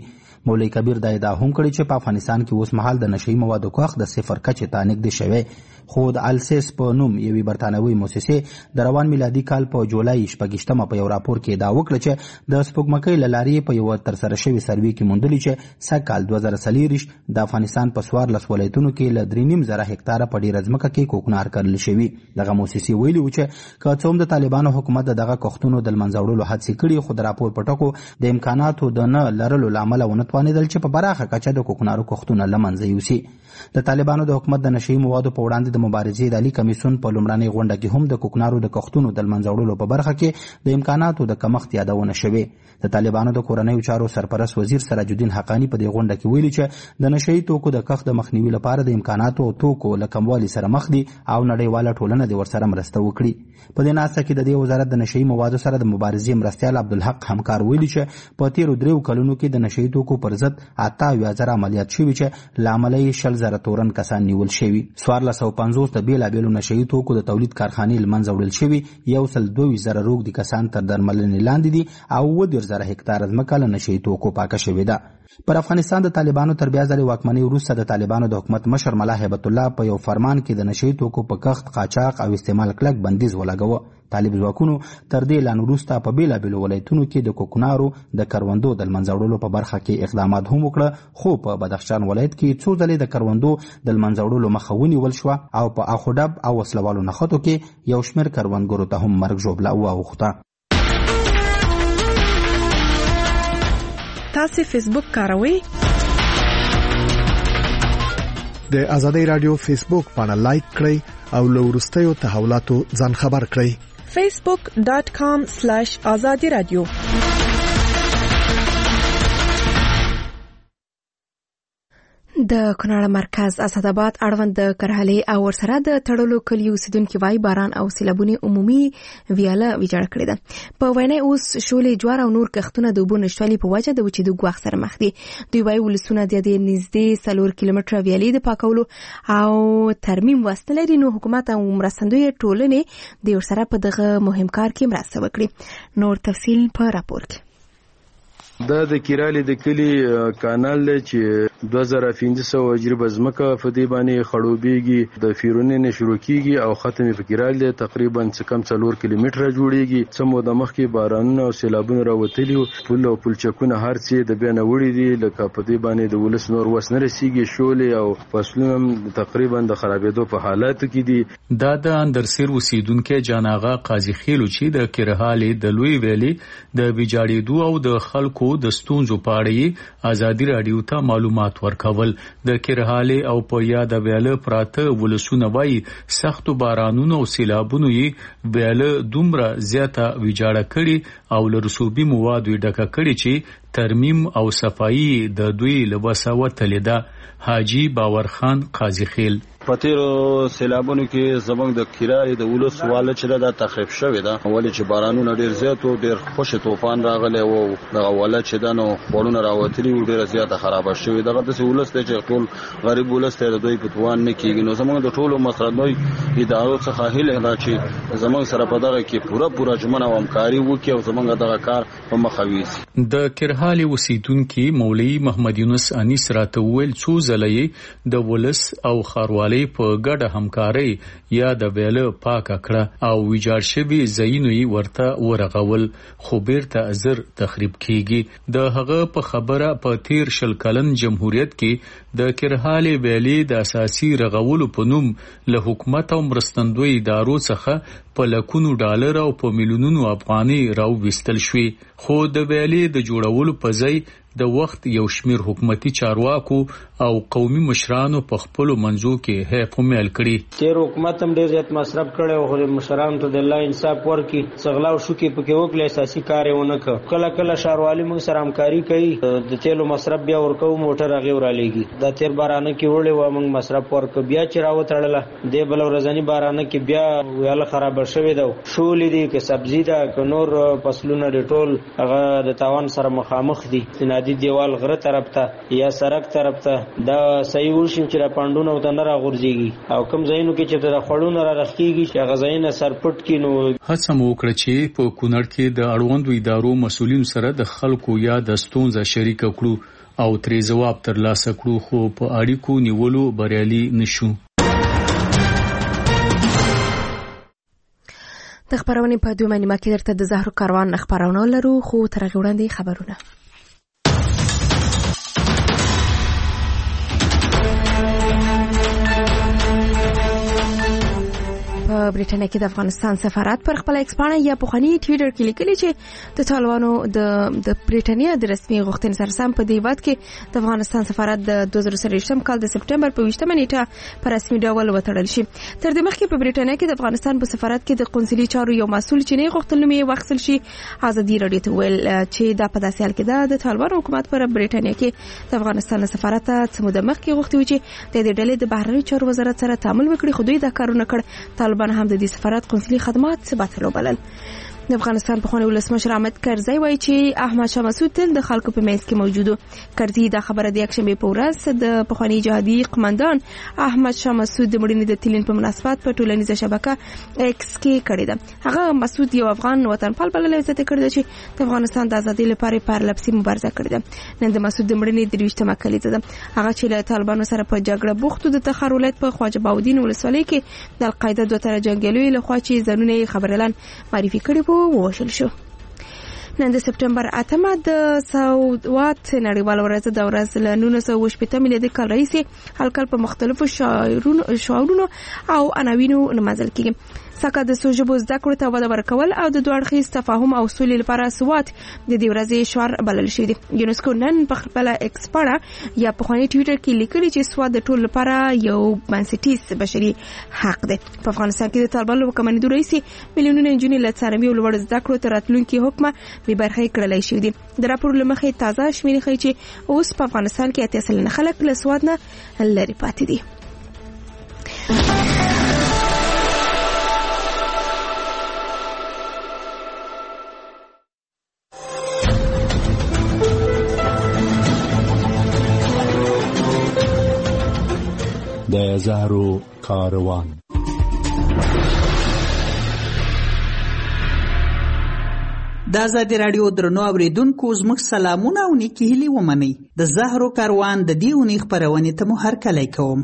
مولوی کبیر دا ادعا هم کړې چې په افغانستان کې اوس مهال د نشئی موادو کښت د صفر کچې ته نږدې شوی، خو د السیس په نوم یوې برتانوي موسسې د روان میلادي کال په جولای شپږشتمه په یو راپور کې ادعا وکړه چې د سپوږمکۍ له لارې په یوه ترسره شوي سروې کې موندلي چې سږکال دوه زره څلېرویشت د افغانستان په څوارلس ولایتونو کې له درې نیم زره هکتاره په ډېره ځمکه کې کوکنار کرل شوي. دغه موسسې ویلي و چې که څه هم د طالبانو حکومت د دغه کښتونو د له منځه وړلو هڅې کړي، خو د راپور په ټکو د امکاناتو د نه لرلو له امله ونه توانېدل چې په پراخه کچه د کوکنارو کښتونه له منځه یوسي. د طالبانو د حکومت د نشئی موادو په وړاندې د مبارزې د عالي کمیسیون په لومړنۍ غونډه کې هم د کوکنارو د کښتونو د له منځه وړلو په برخه کې د امکاناتو د کمښت یادونه شوې. د طالبانو د کورنیو چارو سرپرست وزیر سراج الدین حقانی په دې غونډه کې ویلي چې د نشئی توکو د کښت د مخنیوي لپاره د امکاناتو او توکو له کموالي سره مخ دي او نړیواله ټولنه دې ورسره مرسته وکړي. په دې ناسته کې د دې وزارت د نشئی موادو سره د مبارزې مرستیال عبدالحق همکار ویلي چې په تیرو دریو کلونو کې د نشئی توکو پر ضد اته اویا زره عملیات شوي چې له امله یې شل زره تورن کسان نیول شوي. څوارلس سوه پنځوس د بېلابېلو نشئی توکو د تولید کارخانې له منځه وړل شوي، یو سل دوه ویشت زره روږدي کسان تر درملنې لاندې دي او اووه دېرش زره هکتاره ځمکه له نشئی توکو پاکه شوې ده. پر افغانستان د طالبانو تر بیا ځلې واکمنۍ وروسته د طالبانو د حکومت مشر ملا هیبت الله په یو فرمان کې د نشئی توکو په کښت، قاچاق او استعمال کلک بندیز ولګاوه. طالب ځواکونو تر دې اعلان وروسته په بېلابېلو ولایتونو کې د کوکنارو د کروندو د له منځه وړلو په برخه کې اقدامات هم وکړه، خو په بدخشان ولایت کې څو ځلې د کروندو د له منځه وړلو مخه ونیول شوه او په اخوډب او وسلوالو نښتو کې یو شمېر کروندګرو ته هم مرګ ژوبله واوښته. تاسو فیسبوک کاروئ؟ د آزادۍ رادیو فیسبوک پاڼه لایک کړئ او له وروستیو تحولاتو ځان خبر کړئ. facebook dot com slash azadi radio. د کونړ مرکز اسداباد اړوند د کرهالې او ورسره د تړلو کلیو اوسیدونکو وای باران او سیلابونه عمومي ویاله ویجاړ کړې ده. په وینه اوس شولې جوار او نور کښتونه د اوبو نشټوالي په وجه د وچېدو ګواښ سره مخ دي. دوی وای ولسونه د دې نږدې څلور کیلومتره ویالې د پاکولو او ترمیم وسته لري، نو حکومت او مرستندوی ټولنې د ورسره په دغه مهم کار کې مرسته وکړي. نور تفصیل په راپور کې. دا د کیرالي د کلی کانال دی چې دوه زره پنځه سوه جریبه ځمکه په دې باندې خړوبېږي، د فیرونې نه شروع کېږي او ختم په کیرال دی. تقریبا څه کم څلور کیلومتره جوړېږي. څه موده مخکې بارانونه او سیلابونه راوتلي، پل او پلچکونه هر څه د بیا نه وړي دي، لکه په دې باندې د ولس نور وس نه رسېږي. شولې او فصلونه هم تقریبا د خرابېدو په حالاتو کې دي. دا د اندرسیر اوسیدونکي جان آغا قاضي خیلو چې د کرهالې د لوی ویلي د ویجاړېدو او د خلکو د ستونزو په اړه آزادي رادیو ته معلومات ورکول. د کرهالې او په یاد ویاله پراته ولسونه وایي سختو بارانونو او سیلابونو یې ویاله دومره زیاته ویجاړه کړي او له رسوبي موادو ډکه کړي چې ترمیم او صفایي د دوی له وسه وتلې ده. حاجی باور خان قاضي خیل: په تیرو سیلابونو کې زمونږ د کیرالې د ولس واله چې دا تخریب شوې ده، ولې چې بارانونه ډېر زیات او ډېر خوشې طوفان راغلی او دغه واله چې ده نو خوړونه راوتلي وو، ډېره زیاته خرابه شوې. دغه داسې ولس دی چې ټول غریب ولس دی، د دوی په توان نه کېږي. نو زمونږ د ټولو مسرندوی ادارو څخه هیله ده چې زمونږ سره په دغه کې پوره پوره ژمنه او همکاري وکړي او زمونږ دغه کار په مخه ویسي. د کرهالې اوسیدونکي مولوي محمد یونس انیس راته وویل څو ځله د ولس او ښاروالۍ په ګډه همکارۍ یا د ویاله پاکه کړه او ویجاړ شوي ځایونه یې ورته ورغول، خو بیرته زر تخریب کیږي. د هغه په خبره په تیر شل کلن جمهوریت کې د کرهالې ویالې د اساسي رغولو په نوم له حکومت او مرستندوی ادارو څخه په لکونو ډالر او په میلیونونو افغانۍ راوویستل شوې، خو د ویالې د جوړولو په ځای د وخت یو شمیر حکومتي چارواکو او قومي مشرانو په خپل منځو کې هیڅ فمیل کړي. تیر حکومت هم ډیر زیات مصرف کړي او خو مشرانو ته د الله انصاف ورکړي، څغلا او شوکي پکې وکړي، اساسي کار یې ونه کړ. کله کله ښاروالي موږ سره همکاري کوي، د تیلو مصرف بیا ورکو، موټر هغه ورالېږي. دا تیر بارانه کې وړي و موږ مصرف ورکو، بیا چې راوتړله د بل ورځنی بارانه کې بیا ویاله خراب شوې ده. شولې دي که سبزي ده که نور فصلونه دي، ټول هغه د تاوان سره مخامخ دي. د دیوال غره طرف ته یا سړک طرف ته دا صحیح وشي چې را پاندونه او ته نه راغورځيږي، او کوم ځایونو کې چې د خړونو را رخکیږي چې هغه ځایونه سرپټ کړي. نو هڅه مو وکړه چې په کونړ کې د اړوندو ادارو مسؤلینو سره د خلکو یا د ستونزې شریک کړو او ترې ځواب ترلاسه کړو خو په اړیکو نیولو بریالي نشو. د خبرونې په دویمه نیمه کې درته د زهرو کاروان خبرونه لرو، خو تر هغې وړاندې خبرونه. په برېټانیا کې د افغانستان سفارت پر خپل ایکس پاڼه یا پخواني ټویټر کې لیکلي چې د طالبانو د د برېټانیا د رسمي غوښتنې سره سم په دې هیواد کې د افغانستان سفارت د دوه زره څلوېښتم کال د سپټمبر په ویشتمه نیټه په رسمي ډول وتړل شي. تر دې مخکې په برېټانیا کې د افغانستان په سفارت کې د قونسلي چارو یو مسؤل چې نه غوښتل نوم یې واخیستل شي ازادي راډیو ته ویل چې دا په داسې حال کې ده د طالبانو حکومت پر برېټانیا کې د افغانستان سفارت ته څه موده مخکې غوښتي و چې د دې ډلې د بهرنیو چارو وزارت سره تعامل وکړي، خو دوی دا کارونه کړ. طالبان هم د دې سفارت قونسلي خدمات ثبات وبلل. د افغانستان پخوانی ولسمشر احمد کرزی وایي چې احمد شاه مسعود تل د خلکو په منځ کې موجود و. کرزی دا خبره د یکشنبه په ورځ د پخوانی جهادي قومندان احمد شاه مسعود د مړینې د تلین په مناسبت په ټولنیزه شبکه ایکس کې کړی ده. هغه مسعود یو افغان وطنپال بللی عزت کړی دی چې د افغانستان د ازادۍ لپاره پارلپسي مبارزه کړې ده. نن د مسعود د مړینې درویشتمه کلیزه ده. هغه چې له طالبانو سره په جګړه بوخت د تخار ولایت په خواجه باودین ولسوالۍ کې د القاعده دوه تر جنگیالوی له خوا چې ځانونه یې خبرلن معرفي کړي وو ووژل شو. نن د سپټمبر اتمه د ساوات نړیوال ورځ د ورځ له نولس سوه شپېته میلادي کال راهیسې هلکال په مختلفو شعارونو او عناوینو نمانځل کېږي. سکه د څو ژبو زده کړو ته وده ورکول او د دوه اړخیز تفاهم او سولې لپاره سوات د دې ورځې شعار بلل شوی دی. یونسکو نن په خپل ایکس پاڼه یا پخواني ټویټر کې لیکلي چې سوات د ټولو لپاره یو بنسټیز بشري حق دی. په افغانستان کې د طالبانو له حکومت راهیسې میلیونونه نجونې له څاروي او لوړ زده کړو تر راتلونکي حکمه بې برخې کړلی شوي دي. د راپور له مخې تازه شمېرې ښیي چې اوس په افغانستان کې اتیا سلنه خلک له سواد نه لرې پاتې دي. د زهرو کاروان. د ازادي راډیو درنو اوریدونکو زموږ سلامونه او نیکی هیلې ومنئ. د زهرو کاروان د دې اونۍ خپرونې ته مو هرکلی کوم.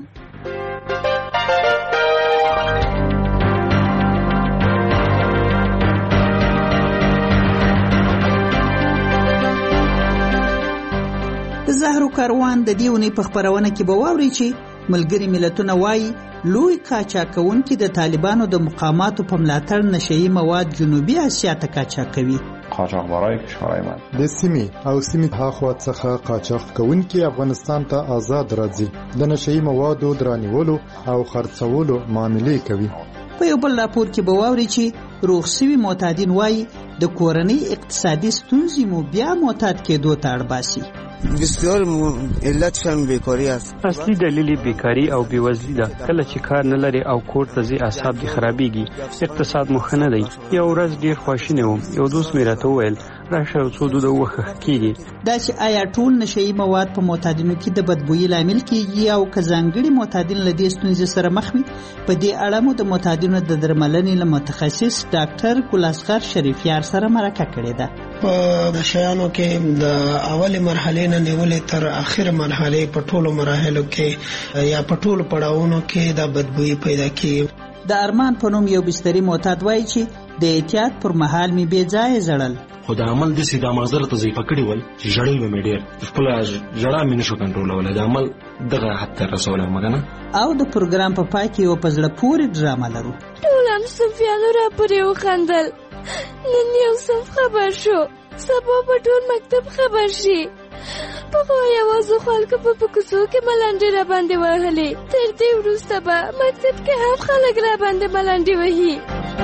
د زهرو کاروان د دې اونۍ په خپرونه کې به واورئ چې ملګري ملتونه وایي لوی قاچاقونکي د طالبانو د مقاماتو په ملاتړ نشئی مواد جنوبي اسیا ته قاچاق کوي. قاچاقبرای کشورهای من د سیمې او سیمې هاخوا څخه قاچاق کوونکي افغانستان ته آزاد راځي، د نشئی موادو درانیولو او خرڅولو معاملې کوي. په یو بل راپور کې به واورئ چې روغ سوي معتادین وایي د کورنۍ اقتصادي ستونزې مو بیا معتاد کېدو ته اړ باسي. بسیار علتش هم بیکاری است. اصلي دلیل بیکاری او بیوزلی ده. کله چې کار نه لري او کور ته ځي اعصاب دي خرابېږي، اقتصاد مو ښه نه دی. یو ورځ ډیر خواشینی وم، یو دوست مې راته وویل راشه یو څو دوده وخښ کېږي. دا چې آیا ټول نشئی مواد په معتادینو کې د بدبویي لامل کېږي او که ځانګړي معتادین له دې ستونزې سره مخ وي؟ په دې اړه مو د معتادینو د درملنې له متخصص ډاکټر ګلاسغر شریفیار سره مرکه کړې ده. په د شیانو کې د اول مرحله نه نیولې تر اخر مرحله په ټولو مراحلو کې یا په ټولو پړاوونو کې د بدبویي پیدا کیږي. د ارمان په نوم یو بستري معتاد وایي چې د احتیاط پر مهال می بې ځای زړل. خو د عمل د سیده مازر ته ضعیفه کړی ول چې جړل مې ډېر خپل جړا مې نشو کنټرولولای. د عمل دغه حد ته رسولای مګنه. او د پروګرام په پای کې یو په زړه پورې ډرامه لرو. ټول هم صفیانو را پورې وخندل. نن یو صف خبر شو، سبا په ټول مکتب خبر شي. په یوازو خلکو په کوڅو کې ملنډې را باندې وهلې، تر دې وروسته به مکتب کې هم خلک را باندې ملنډې وهي.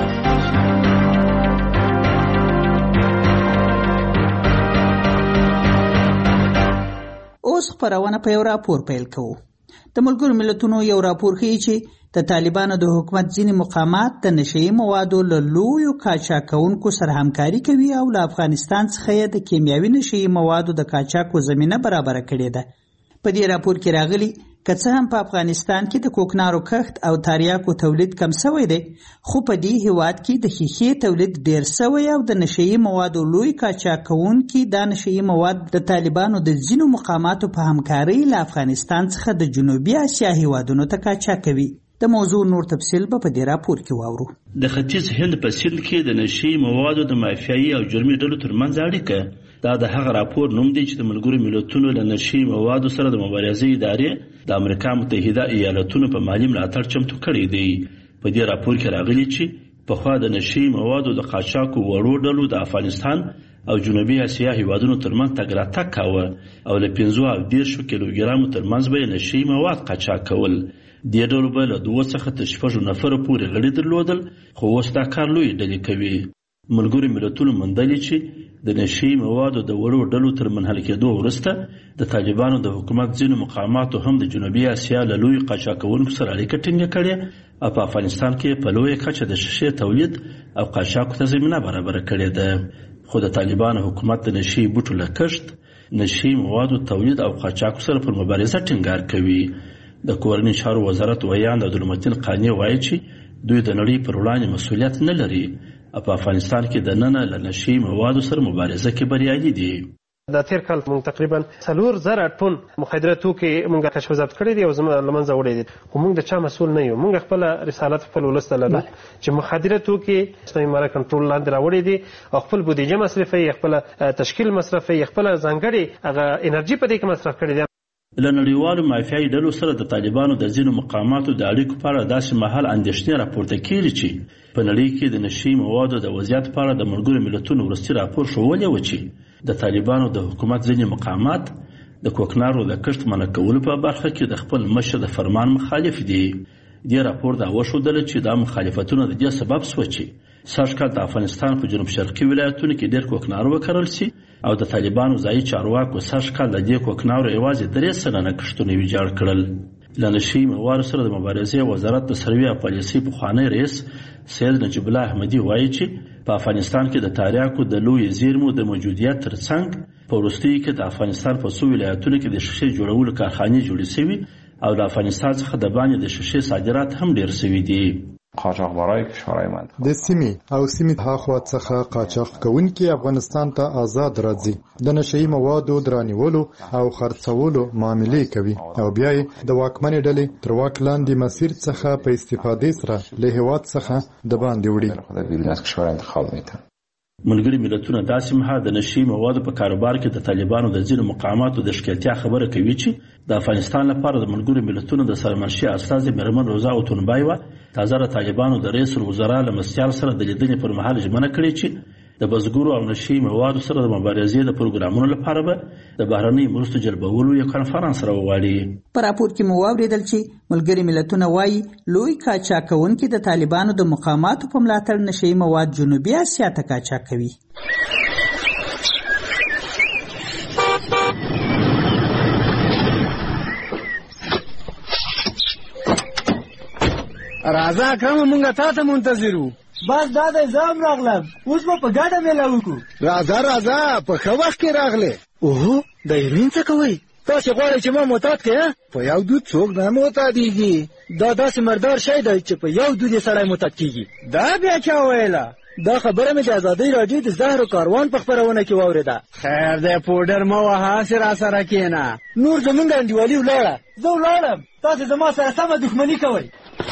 اوس خپرونه په یو راپور پیل کوو. د ملګرو ملتونو یو راپور ښیي چې د طالبانو د حکومت ځینې مقامات د نشئی موادو له لویو قاچاق کوونکو سره همکاري کوي او له افغانستان څخه یې د کیمیاوي نشئی موادو د قاچاقو زمینه برابره کړې ده. په دې راپور کې راغلي که څه هم په افغانستان کې د کوکنارو کښت او تریاکو تولید کم شوی دی، خو په دې هیواد کې د ښیښې تولید ډیر شوی او د نشهیي موادو لوی قاچاقونکي دا نشهیي مواد د طالبانو د ځینو مقاماتو په همکارۍ له افغانستان څخه د جنوبي اسیا هیوادونو ته قاچاق کوي. د موضوع نور تفصیل به په دې راپور کې واورو. د ختیځ هند په سیند کې د نشهیي موادو د مافیایي او جرمي ډلو ترمنځ اړیکه دا د هغه راپور نوم دی چې د ملګرو ملتونو له نشهیي موادو سره د مبارزې ادارې د امریکا متحده ایالاتونو په مالي ملاتړ چمتو کړی دی. په دې راپور کې راغلي چې پخوا د نشهیي موادو د قاچاقو وړو ډلو د افغانستان او جنوبي اسیا هیوادونو ترمنځ تګ راتګ کاوه او له پنځو او دېرشو کیلوګرامو ترمنځ به یې نشهیي مواد قاچاق کول. دې ډلو به له دوه څخه تر شپږو نفرو پورې غړي درلودل، خو اوس دا کار لویې ډلې کوي. ملګرو ملتونو موندلي چې د نشهیي موادو د وړو ډلو تر منحل کېدو وروسته د طالبانو د حکومت ځینو مقاماتو هم د جنوبي اسیا له لویو قاچاقونکو سره اړیکه ټینګه کړې او په افغانستان کې په لویه کچه د شیشې تولید او قاچاقو ته زمینه برابره کړې ده. خو د طالبانو حکومت د نشهیي بوټو له کښت، نشهیي موادو تولید او قاچاقو سره پر مبارزه ټینګار کوي. د کورني چارو وزارت ویاند عبدالمتین قانی وایي چې دوی د نړۍ پر وړاندې مسؤلیت نه لري او په افغانستان کې د ننه له نشهیي موادو سره مبارزه کې بریالي دي. د تیر کال موږ تقریبا څلور زره ټن مخدره توکي موږ کشف ضبط کړي دي او زموږ له منځه وړي دي، خو موږ د چا مسؤل نه یو. موږ خپل رسالت خپل ولس ته لرو چې مخدره توکي اسلامي امارت کنټرول لاندې راوړي دي او خپل بودیجه مصرفي، خپل تشکیل مصرفي، خپل ځانګړي هغه انرژي په دې کې مصرف کړي دي. له نړیوالو مافیایي ډلو سره د طالبانو د ځینو مقاماتو د اړیکو په اړه داسې مهال اندېښنې راپورته کېږي چې په نړۍ کې د نشهیي موادو د وضعیت په اړه د ملګرو ملتونو وروستي راپور ښوولی و چې د طالبانو د حکومت ځینې مقامات د کوکنارو د کښت منع کولو په برخه کې د خپل مشر د فرمان مخالف دي. دې راپور دا وښودله چې دا مخالفتونه د دې سبب شوه چې سږ کال د افغانستان په جنوب شرقي ولایتونو کې ډېر کوکنار وکرل شي او د طالبانو ځایي چارواکو سږ کال د دې کوکنارو یوازې درې سلنه کښتونه ویجاړ کړل. له نشهیي موادو سره د مبارزې وزارت د سروې او پالیسۍ پخوانی رئیس سید نجیب الله احمدي وایي چې په افغانستان کې د تریاکو د لویو زیرمو د موجودیت ترڅنګ په وروستیو کې د افغانستان په څو ولایتونو کې د شیشې جوړولو کارخانې جوړې شوي او د افغانستان څخه د باندې د شیشې صادرات هم ډېر شوي دي. قاچاقبرای کشورهای منطقه د سیمې او سیمې هاخوا څخه قاچاق کوونکي افغانستان ته آزاد راځي، د نشهیي موادو درانیولو او خرڅولو معاملې کوي او بیا د واکمنې ډلې تر واک لاندې مسیر څخه په استفادې سره له هیواد څخه د باندې وړي. بیرون از کشور انتقال میتن. ملګري ملتونه داسې مهال د نشهیي موادو په کاروبار کې د طالبانو د ځینو مقاماتو د ښکېلتیا خبره کوي چې د افغانستان لپاره د ملګرو ملتونو د سرمنشي استازي میرمن روزا اوتونبایوه تازه د طالبانو د رئیس الوزرا له مرستیال سره د لیدنې پر مهال ژمنه کړې چې د بزګرو او نشهیي موادو سره د مبارزې د پروګرامونو لپاره به د بهرنیو مرستو جلبولو یو کنفرانس راوغواړي. په راپور کې مو واورېدل چې ملګري ملتونه وایي لوی قاچاقونکي د طالبانو د مقاماتو په ملاتړ نشهیي مواد جنوبي اسیا ته قاچاق کوي. راځه اکرم مونږه تا ته منتظر وو. بس دا د زام راغلم، اوس به په ګډه میله وکړو. راځه راځه په ښه وخت کې راغلې. اوهو د هیروین څه کوئ؟ تاسې غواړئ چې ما معتاد کړې؟ په یو دود څوک نه معتادېږي. دا داسې مردار شی دی چې په یو دود یې سړی معتاد کېږي. دا بیا چا ویله؟ دا خبره مې د ازادۍ راډیو د زهرو کاروان په خپرونه کې واورېده. خیر دی پوډر مه وهه، هسې راسره کښېنه. نور زمونږ انډیوالي ولاړه. زه ولاړم، تاسې زما سره سمه دښمني کوئ.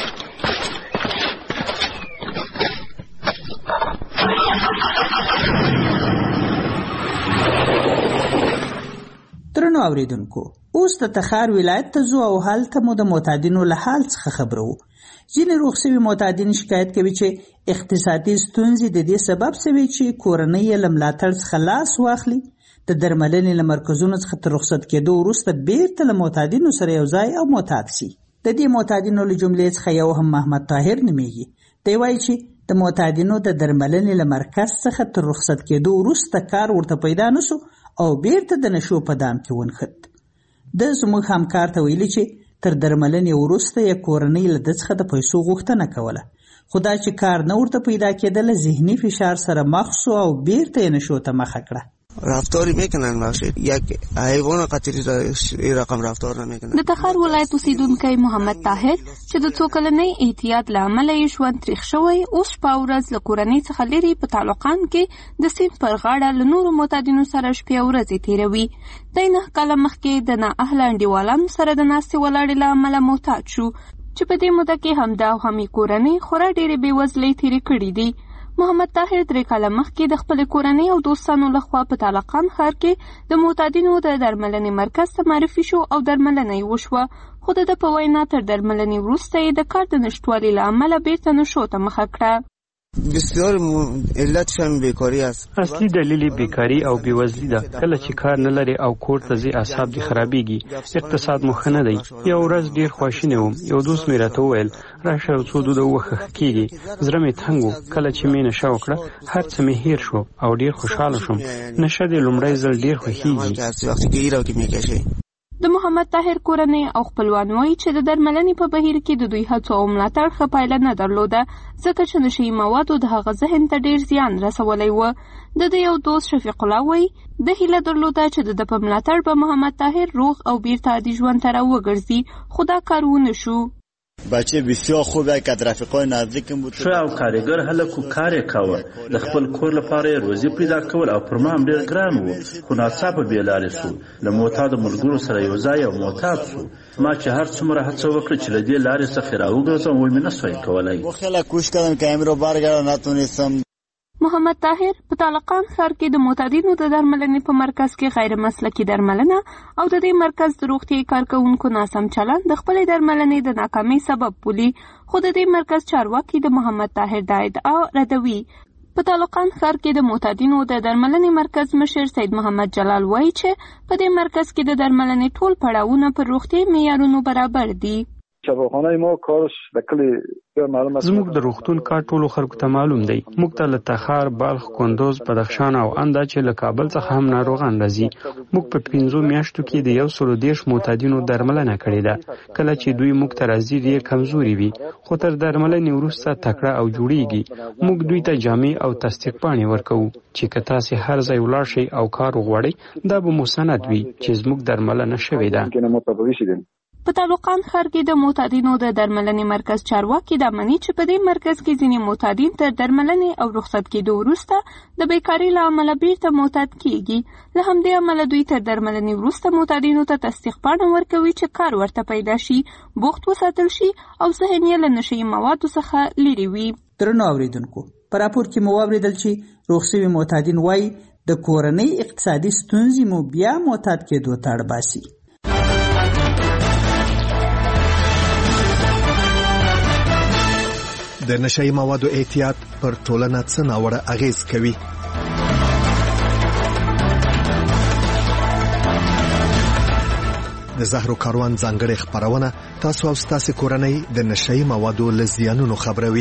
درنو اوریدونکو، اوس د تخار ولایت ته ځو او هلته مو د معتادینو له حال څخه خبرو. ځینې روغ شوي معتادین شکایت کوي چې اقتصادي ستونزې د دې سبب شوي چې کورنۍ یې له ملاتړ څخه لاس واخلي، د درملنې له مرکزونو څخه تر رخصت کېدو وروسته بیرته له معتادینو سره یو ځای او معتاد شي. د دې معتادینو له جملې څخه یو هم محمد طاهر نومیږي. دی وایي چې د معتادینو د درملنې له مرکز څخه تر رخصت کېدو وروسته کار ورته پیدا نشو او بیرته د نشو په دام کې ونښت. د زموږ همکار ته ویلي چې تر درملنې وروسته یې کورنۍ له ده څخه د پیسو غوښتنه کوله، خو دا چې کار نه ورته پیدا کېدله ذهني فشار سره مخ شو او بیرته یې نشو ته مخه کړه. رفتاری میکنن باشه یک حیوان قطری رقم رفتار نمیکنن. د تخار ولایت اوسیدونکی محمد طاهر چې د څو کلنۍ احتیاط له امله یې ژوند تریخ شوی، اوس شپه او ورځ له کورنۍ څخه لرې په تعلقان کې د سیند پر غاړه له نورو معتادینو سره شپې او ورځې تیروي. دی نهه کاله مخکې د نااهله انډیوالانو سره د ناستې ولاړې له امله معتاد شو چې په دې موده کې همدا او همې کورنۍ خورا ډېرې بېوزلۍ تېرې کړي دي. محمد طاهر درې کاله مخکې د خپلې کورنۍ او دوستانو لخوا په تالقان ښار کې د معتادینو د درملنې مرکز ته معرفي شو او درملنه یې وشوه، خو د ده په وینا تر درملنې وروسته یې د کار د نشتوالي له امله بیرته نشو ته مخه کړه. بسیار علتش هم بیکاری است. اصلي دلیل بیکاری او بیوزلی ده. کله چې کار نه لري او کور ته ځي اعصاب دې خرابېږي، اقتصاد مو ښه نه دی. یو ورځ ډېر خواشینی وم، یو دوست مې راته وویل راشه یو څو دوده ووښه ښه کېږي. زړه مې تنګ و. کله چې مې نشه وکړه هر څه مې هیر شو او ډېر خوشحاله شوم. نشه دې لومړی ځل ډېر خوښېږي. د محمد طاهر کورنۍ او خپلوان وایي چې د درملنې په بهیر کې د دوی هڅو او ملاتړ ښه پایله نه درلوده، ځکه چې نشهیي موادو د هغه ذهن ته ډېر زیان رسولی و. د ده یو دوست شفیق الله وایي د هیله درلوده چې د ده په ملاتړ به محمد طاهر روغ او بیرته عادي ژوند ته راوګرځي، خو دا کار ونه شو. بچه بسیار خوبه که در رفیقای نزدیکم بود. ښه او کارګر هلک و، کار یې کاوه. د خپل کور لپاره یې روزي پیدا کول او پر ما هم ډېر ګران و، خو ناڅاپه بې لارې سو. له معتادو ملګرو سره یو ځای او معتاد سو. ما چې هر څومره هڅه وکړه چې له دې لارې څخه راوګرځم وایي مې نه سوای کولی. خیلی کوشش کردم که امروز برگردم نتونستم. محمد طاهر په تالقان ښار کې د معتادینو د درملنې په مرکز کې غیر مسلکي درملنه او د دې مرکز د روغتیايي کارکوونکو ناسم چلند د خپلې درملنې د ناکامۍ سبب بولي، خو د دې مرکز چارواکي د محمد طاهر دا ادعا ردوي. په تالقان ښار کې د معتادینو د درملنې مرکز مشر سید محمد جلال وایي چې په دې مرکز کې د درملنې ټول پړاوونه پر روغتیايي معیارونو برابر دي. زموږ د روغتون کار ټولو خلکو ته معلوم دی. موږ ته له تخار، بلخ، کندوز، بدخشان او اندا چې له کابل څخه هم ناروغان راځي. موږ په پنځو میاشتو کې د یو سلو دېرش معتادینو درملنه کړې ده. کله چې دوی موږ ته راځي ډېر کمزوري وي، خو تر درملنې وروسته تکړه او جوړیږي. موږ دوی ته جامې او تصدیق پاڼې ورکوو چې که تاسې هر ځای ولاړ شئ او کار وغواړئ دا به مو سند وي چې زموږ درملنه شوې ده. په تالقان ښار کې د معتادینو د درملنې مرکز چارواکي دا مني چې په دې مرکز کې ځینې معتادین تر درملنې او رخصت کېدو وروسته د بیکارۍ له امله بیرته معتاد کېږي. له همدې امله دوی تر درملنې وروسته معتادینو ته تصدیق پاڼه ورکوي چې کار ورته پیدا شي، بوخت وساتل شي او ذهن یې له نشهیي موادو څخه لرې وي. درنو اورېدونکو، په راپور کې مو واورېدل چې روغ شوي معتادین وایي د کورنۍ اقتصادي ستونزې مو بیا معتاد کېدو ته اړ باسي. د نشهیي موادو احتیاط پر ټولنه څه ناوړه اغیز کوي؟ د زهرو کاروان ځانګړې خپرونه تاسو او ستاسو کورنۍ د نشهیي موادو له زیانونو خبروي.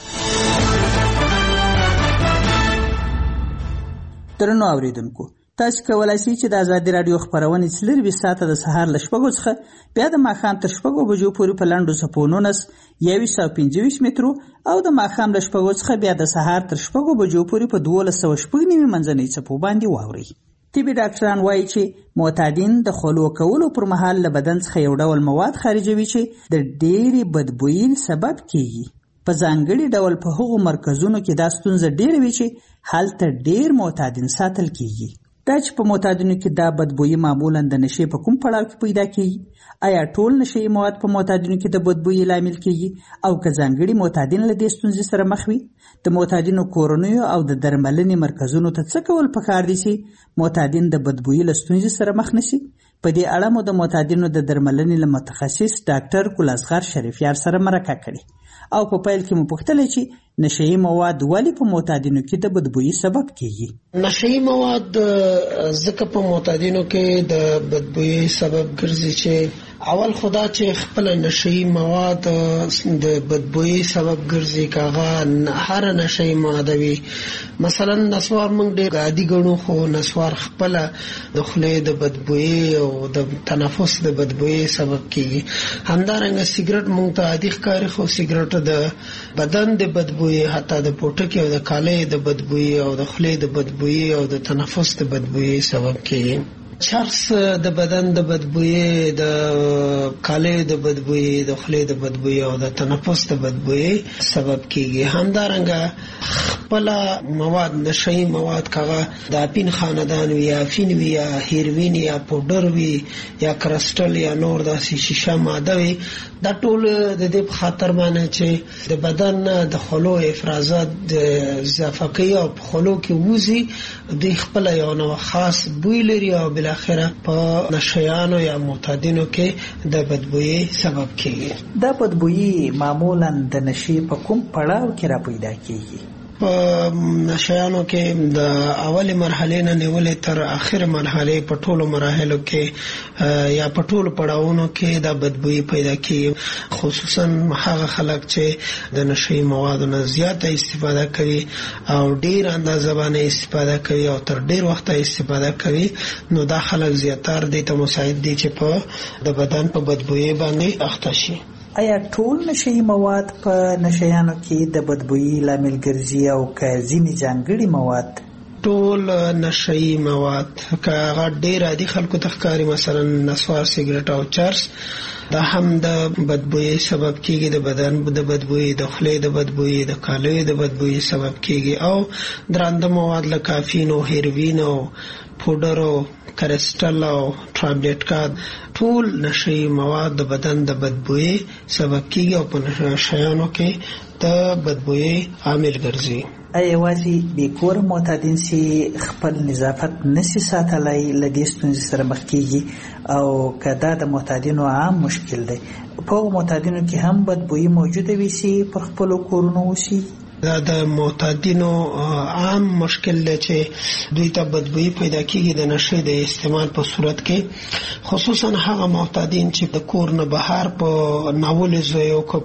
درنو اوریدونکو، تاسو کولای شئ چې د ازادي رادیو خبرونه څلروي ساعته د سهار له شپږو څخه بیا د ماښام تر شپږو بجو پورې په لاندو څپو نولس یویشت سوه پنځه ویشت مترو او د ماښام له شپږو څخه بیا د سهار تر شپږو بجو پورې په دولس سوه شپږ نیمې منځنۍ څپو باندې واورئ. طبي ډاکټران وایي چې معتادین د خولو کولو پر مهال له بدن څخه یو ډول مواد خارجوي چې د ډېرې بدبویي سبب کیږي. په ځانګړي ډول په هغو مرکزونو کې دا ستونزه ډېره وي چې هلته ډېر معتادین ساتل کیږي. دا چې په معتادینو کې دا بدبویي معمولا د نشې په کوم پړاو کې پیدا کیږي؟ آیا ټول نشهیي مواد په معتادینو کې د بدبویي لامل کیږي او که ځانګړي معتادین له دې ستونزې سره مخ وي؟ د معتادینو کورنیو او د درملنې مرکزونو ته څه کول پکار دي چې معتادین د بدبویي له ستونزې سره مخ نشي؟ په دې اړه مو د معتادینو د درملنې له متخصص ډاکټر ګلاسغر شریفیار سره مرکه کړې او په پیل کې مو پوښتل چې نشهیي مواد ولې په معتادینو کې د بدبویي سبب کیږي؟ نشهیي مواد ځکه په معتادینو کې د بدبویي سبب ګرځي چې اول خدا چې خپل نشئی مواد د بدبوئی سبب ګرځي کاغه هر نشئی ماده وي مثلا نسوار موږ ډېر عادي ګڼو خو نسوار خپل د خولې د بدبوئی او د تنفس د بدبوئی سبب کیږي همدارنګه سیګریټ موږ ته عادي ښکاري خو سیګریټ د بدن د بدبوئی حتی د پوټکي او د کالۍ د بدبوئی او د خولې د بدبوئی او د تنفس د بدبوئی سبب کیږي چرس د بدن د بدبوئی د کالۍ د بدبوئی د خولې د بدبوئی او د تنفس د بدبوئی سبب کیږي همدارنګه خپل مواد نشئی مواد کاغه د اپین خاندان وی یا افین وی یا هیروین یا پودر وی یا کرسټل یا نور د شیشه ماده وی دا ټول د دې په خاطر باندې چې د بدن د خلو افرازات د اضافه کوي او په خلو کې وځي د خپل یو نو خاص بوی لري او بل اخره په نشیانو یا معتادینو کې د بدبوئی سبب کیږي دا بدبوئی معمولا د نشي په کوم پړاو کې را پیدا کیږي په نشیانو کې د اول مرحله نه نیولې تر اخر مرحله په ټولو مراحلو کې یا په ټولو پړاوونو کې د بدبوئی پیدا کیږي خصوصا هغه خلک چې د نشئی موادو نه زیاته استفاده کوي او ډیر اندازه باندې استفاده کوي او تر ډیر وخت استفاده کوي نو دا خلک زیاتره د ته مساعد دي چې په د بدن په بدبوئی باندې اخته شي آیا ټول نشئی مواد په نشیانو کې د بدبوئی لامل ګرځي او که ځینې ځانګړي مواد ټول نشئی مواد که هغه ډیر عادي خلکو ته ښکاري مثلا نسوار سیګریټ او چرس دا هم د بدبوئی سبب کیږي د بدن د بدبوئی د خولې د بدبوئی د کالۍ د بدبوئی سبب کیږي او درانده مواد لکه افین او هیروین او پودر او کرسټل او ټابلیټ کا ټول نشئی مواد د بدن د بدبوئی سبب کیږي او په نشیانو کې د بدبوئی عامل ګرځي آیا یوازې بیکور معتادین سي خپل نظافت نسی ساتلای لدې ستونزې سره مخ کیږي او کدا د معتادینو عام مشکل دی په معتادینو کې هم بدبوئی موجوده وي سي پر خپل کورونو وسی دا د معتادینو عام مشکل دی چې دوی ته بدبوئی پیدا کیږي د نشې د استعمال په صورت کې خصوصا هغه معتادین چې د کور نه بهر په ناول زویو کو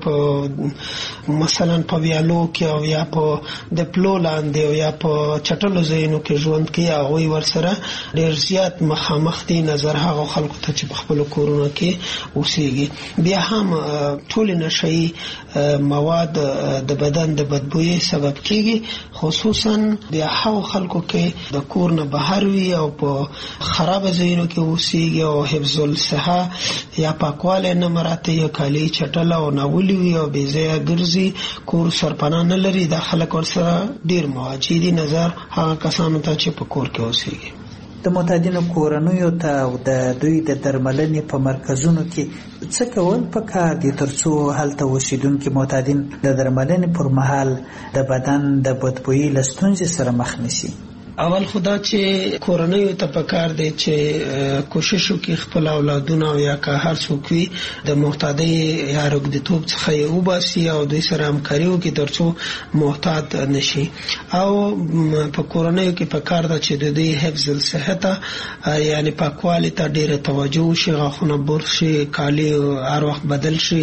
په مثلا په ویالو کې او یا په د پلو لاندې او یا په چټلو ځایونو کې ژوند کوي هغوی ورسره ډېر زیات مخامخ دي نظر هغه خلکو ته چې په خپلو کورونو کې اوسېږي بیا هم ټولې نشهیي مواد د بدن د بدبوئی سبب کیږي خصوصا د هغو خلکو کې د کور نه بهر وي او په خراب ځایونو کې اوسېږي او حفظ الصحه یا پاکوالی نه مراته یا کالي چټله او ناولي وي او بې ځایه ګرځي کور سرپناه نه لري دا خلک ورسره ډېر مواجه دي نظر هغه کسانو ته چې په کور کې اوسېږي د معتادینو کورنیو ته او د دوی د درملنې په مرکزونو کې څه کول پکار دي ترڅو هلته اوسیدونکي معتادین د درملنې پر مهال د بدن د بدبوئی له ستونزې سره مخ نشي اول خدا چې کورنیو ته پکار دی چې کوشش وکړي خپل اولادونه او یا که هر څوک وي د محتادی یا رګدتوب څخه یې وباسي او دوی سره همکاري وکړي ترڅو محتاط نشي او په کورنیو کې پکار ده چې د دوی حفظ الصحه یعنی پاکوالي ته ډیره توجه وشي غاښونه برش شي کالي هر وخت بدل شي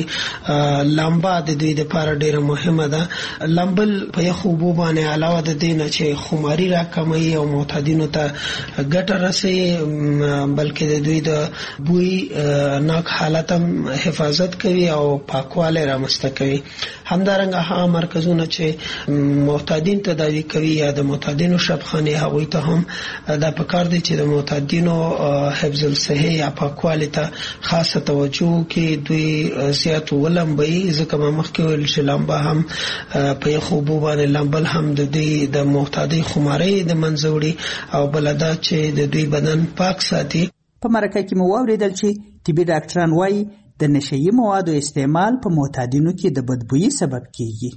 لامبا د دوی لپاره ډیره مهمه ده لامبل په یخو اوبو باندې علاوه د دې نه چې خماري راکموي او معتادینو ته ګټه رسوي بلکې د دوی د بوی ناک حالت هم حفاظت کوي او پاکوالی رامنځته کوي همدارنګه هغه مرکزونه چې معتادین تداوی کوي یا د معتادینو شبخانې هغوی ته هم دا پکار دی چې د معتادینو حفظ الصحه یا پاکوالی ته خاصه توجه کوي دوی زیات ولمبوي ځکه ما مخکې ویل چې لامبا هم په یخو اوبو باندې لامبل هم د دوی د معتادی خمارۍ د منځوړي او بلدا چې د دوی بدن پاک ساتي په مرکه کې مو واوریدل چې طبي ډاکټران وایي د نشهیي موادو استعمال په معتادینو کې د بدبوئی سبب کیږي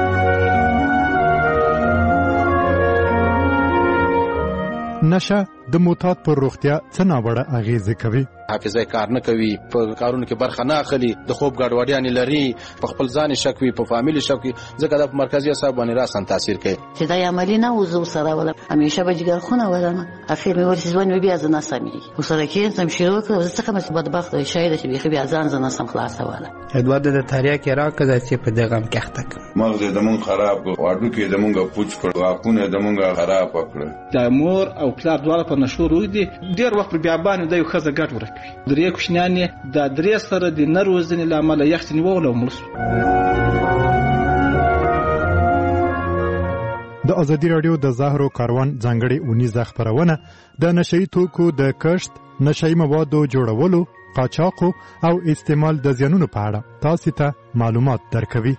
نشه د معتاد پر روغتیا څه ناوړه اغیزې کوي. حافظه کار نه کوي، په کارونو کې برخه نه اخلي، د خوب ګډوډیانې لري، په خپل ځان شک وي، په فامیل شک وي، ځکه دا په مرکزي اعصاب باندې راسن تاثیر کوي. چې دا عملی نه وزو سره ولا همیشه به جګر خونه ولما اخر مې ورسې ځوان بیا ځنه سمي وسره کې سم شروع کړو ځکه مې بدبخت وي شاید چې بیا بیا ځان ځنه سم خلاصه ولا ادوارد د تاریخ کې راکړه چې په دغه هم کې اخته مغز د مون خراب واړو کې د مونږه پوچ کړ واکونه د مونږه خراب کړ. د مور او پلار دواړه په نشو روي دي ډیر وخت بیا باندې د یو خزه ګټ ورکوي. درې کوشنانې د درې سره د نروزنې لامل یخت نیول او مړ. د ازادي رادیو د زهرو کاروان ځانګړي اونیزه خبرونه د نشئی توکو د کښت، نشئی موادو جوړولو، قاچاقو او استعمال د زیانونو په اړه تاسو ته معلومات درکوي.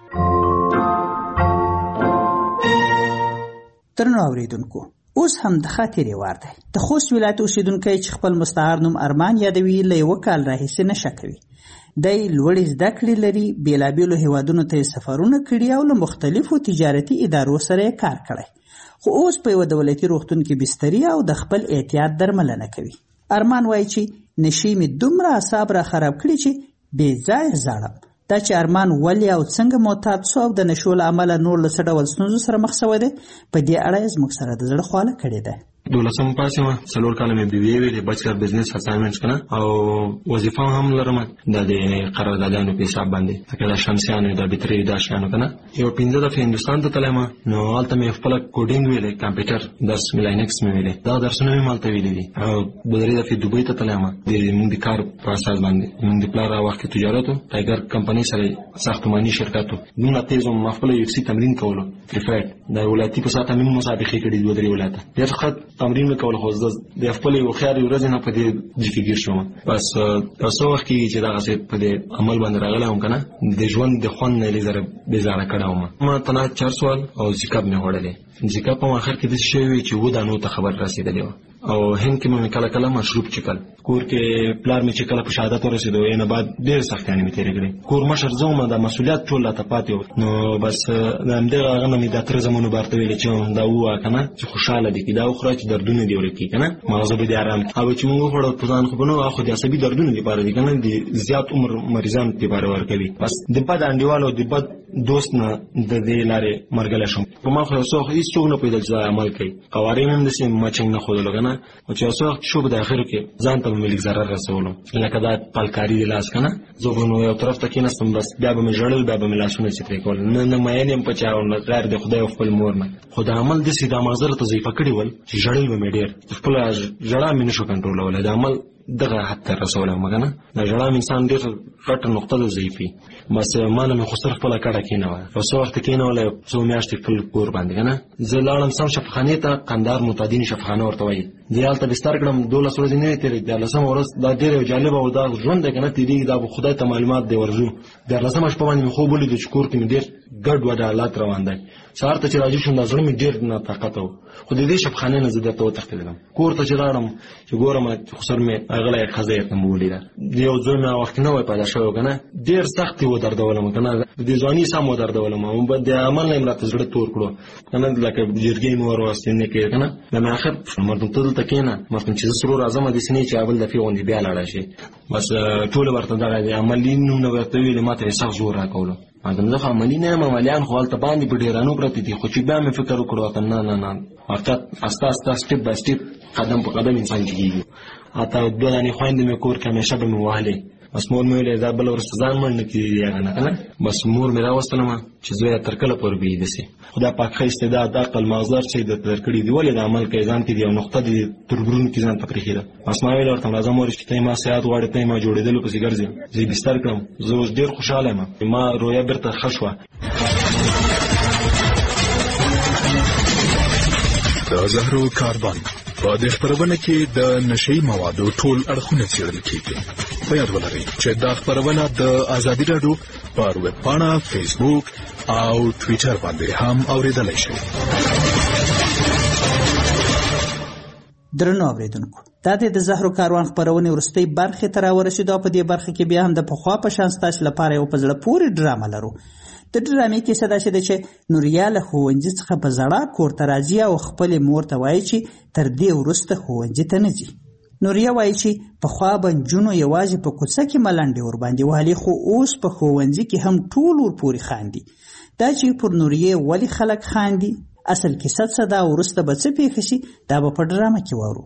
درنو اوریدونکو، اوس هم د خاطرې وار دی. د خوست ولایت اوسیدونکی چې خپل مستعار نوم ارمان یادوي له یو کال راهیسې نشه کوي. دی لوړې زده کړې لري، بیلابیلو هیوادونو ته سفرونه کړي او له مختلفو تجارتي ادارو سره کار کړی، خو اوس په یو دولتي روغتون کې بستري او د خپل احتیاط درملنه کوي. ارمان وایي چې نشي مې دومره اعصاب را خراب کړي چې بې ځایه ژاړم. دا چې ارمان ولې او څنګه معتاد شو او د نشو له امله نور له څه ډول ستونزو سره مخ شوی دی، په دې اړه یې زموږ سره د زړه خواله کړې ده. دولسم پاس یم، څلور کاله مې بي بي ویلې بچلر بزنس اساینمنټ کنه او وظیفه هم لرم د قراردادانو په حساب باندې کله شمسیانو د بتري د شانو کنه. یو پنځه دفعه هندستان ته تلم، نو هلته مې خپل کوډینګ ویلې، کمپیوټر درس ملاینکس مې ویلې، دا درسونه مې مالته ویلې دي. او درې دفعه دوبۍ ته تلم د موږ د کار په اساس باندې. موږ د پلار وخت تجارتو ټایګر کمپنی سره ساختماني شرکتو موږ تیزو خپل یو سی تمرین کولو پریفیکټ د ولایتي په ساته موږ مسابقې کړې دوه درې ولایت ډېر خط تمرین وکول. خو د خپل یو خیال ورځ نه پدې ځکه ګیر شوم. بس تاسو وخت کې چې دا غسه پدې عمل باندې راغلم کنه د ژوند د خوند نه لزر بیزاره کړم. ما تنا چار سوال او ذکر مې وړلې. ذکر په اخر کې د شی چې و دانو ته خبر رسیدلې او هند کې مې کله کله مشروب چکل کور کې پلار مې چې کله په شهادت ورسېدو یې نه بعد ډېر سختیانې مې تېرې کړې. کور مشر زوم د مسؤلیت ټول ته پاتې و. نو بس د همدغه هغه نه مې د تر زمونو برته ویلې چې دا ووایه کنه چې خوشحاله دي چې دا وخوره چې دردونه دې ورکړي کنه مغزه به دې ارام او چې موږ وخوړو په ځان خو به نو خو د عصبي دردونه دپاره دي کنه د زیات عمر مریضانو دپاره ورکوي. بس د بد انډیوالو د بد دوست نه د دې لارې مرګله شم. په ما خو څو هیڅ څوک نه پیدا چې عمل کوي. قوارې هم داسې مچنګ نه ښودلو که نه او چې څو وخت شو به د اخرو کې ځان ته به مې لږ ضرر رسولو لکه دا پلکاري د لاس که نه زه به نو یو طرف ته کېناستم بس بیا به مې ژړل بیا به مې لاسونه چې پرې کول نه نه مین یم په چا غیر د خدای او خپل مور نه. خو د عمل داسې دا مغزه راته ضعیفه کړي ول چې ژړل به مې ډېر خپله ژړا مې نه شو کنټرولولی. د عمل دغه حد ته رسولی مګه نه د ژړا مې انسان ډېر غټه نقطه ده ضعیفي. بس ما نه مې خو سر خپله کډه کېنوله یو څه وخت کېنوله څو میاشتې خپل کور باندې که نه. زه لاړم سم شفاخانې ته قندهار معتادین شفاخانه ورته وایي. دې هلته بستر کړم دولس ورځې نه وې تېرې دیارلسمه ورځ دا ډېر یو جالبه او دا ژوند دی که نه تېرېږي دا به خدای ته معلومات دی ورځو. دیارلسمه شپه باندې مې خوب ولیدو چې کور کې مې ډېر ګډ وډ حالات روان دی. سهار ته چې راجع شوم دا زړه مې ډېر ناطاقته و. خو د دې شفاخانې نه زه درته وتښتېدلم. کور ته چې لاړم چې ګورم خو سر مې اغلی ښځه یې ته مې ولیده. د یو زوی مې هغه وخت نه وی پیدا شوی که نه ډېر سخت یې ودردولم که نه د ځواني سم ودردولم د عمل نه یې راته زړه تور کړو که نه لکه جرګې مې ور واستېنې کړې که نه بیا مې اخر مردم ته دلته کښېنه مردم چې زه سرو راځم داسې نه چې بل دفعې غوندې بیا لاړه شي. بس ټولې ورته دغه د عملي نوم نه ورته ویلې ما ته یې سخت زور راکولو. مادم زه خو عملي نه یم عملیان خو هلته باندې په ډېرانو پرتې دي. خو چې بیا مې فکر وکړو ورته نه نه نه حقیقت استه استه سټپ بای سټپ قدم په قدم انسان جګېږي. حتی دوه دانې خویندې مې کور کې همیشه به مې وهلې. بس مور مې ویلې دا بله ورسته ځان مړ نه کړي هغه نه که نه. بس مور مې راوستلمه چې زویه تر کله پورې به یې داسې خدا پاک ښه استعداد عقل مغزر چې درته درکړي دي ولې د عمل کوې ځان کې دي یو نقطه دي تر ګرونو کې ځان ته پرېښې ده. بس ما ویل ورته راځه مورې چې ته یې ما صحت غواړې ته یې ما جوړېدلو پسې ګرځې زه یې بستر کړم. زه اوس ډېر خوشحاله یم ما رویه بېرته ښه شوه. د زهرو کاروان په دې خپرونه کې د نشئی موادو ټول اړخونه څېړل کېږي. په یاد ولرئ چې دا خپرونه د ازادي راډیو پر ویب پاڼه، فیسبوک او ټویټر باندې هم اورېدلی شئ. درنو اوریدونکو، دا د زهرو کاروان خپرونې وروستۍ برخې ته راورسېدو او په دې برخه کې بیا هم د پخوا په شان ستاسو لپاره یو په زړه پورې ډرامه لرو. د ډرامې کیسه داسې ده چې نوریا له ښوونځي څخه په زړه کور ته راځي او خپلې مور ته وایي چې تر دې وروسته ښوونځي ته نه ځي. نوریا وایي چې پخوا به نجونو یوازې په کوڅه کې ملنډې ورباندې وهلې، خو اوس په ښوونځي کې هم ټول ورپورې خاندي. دا چې پر نوریې ولې خلک خاندي، اصل کیسه څه ده، وروسته به څه پېښه شي، دا به په ډرامه کې واورو.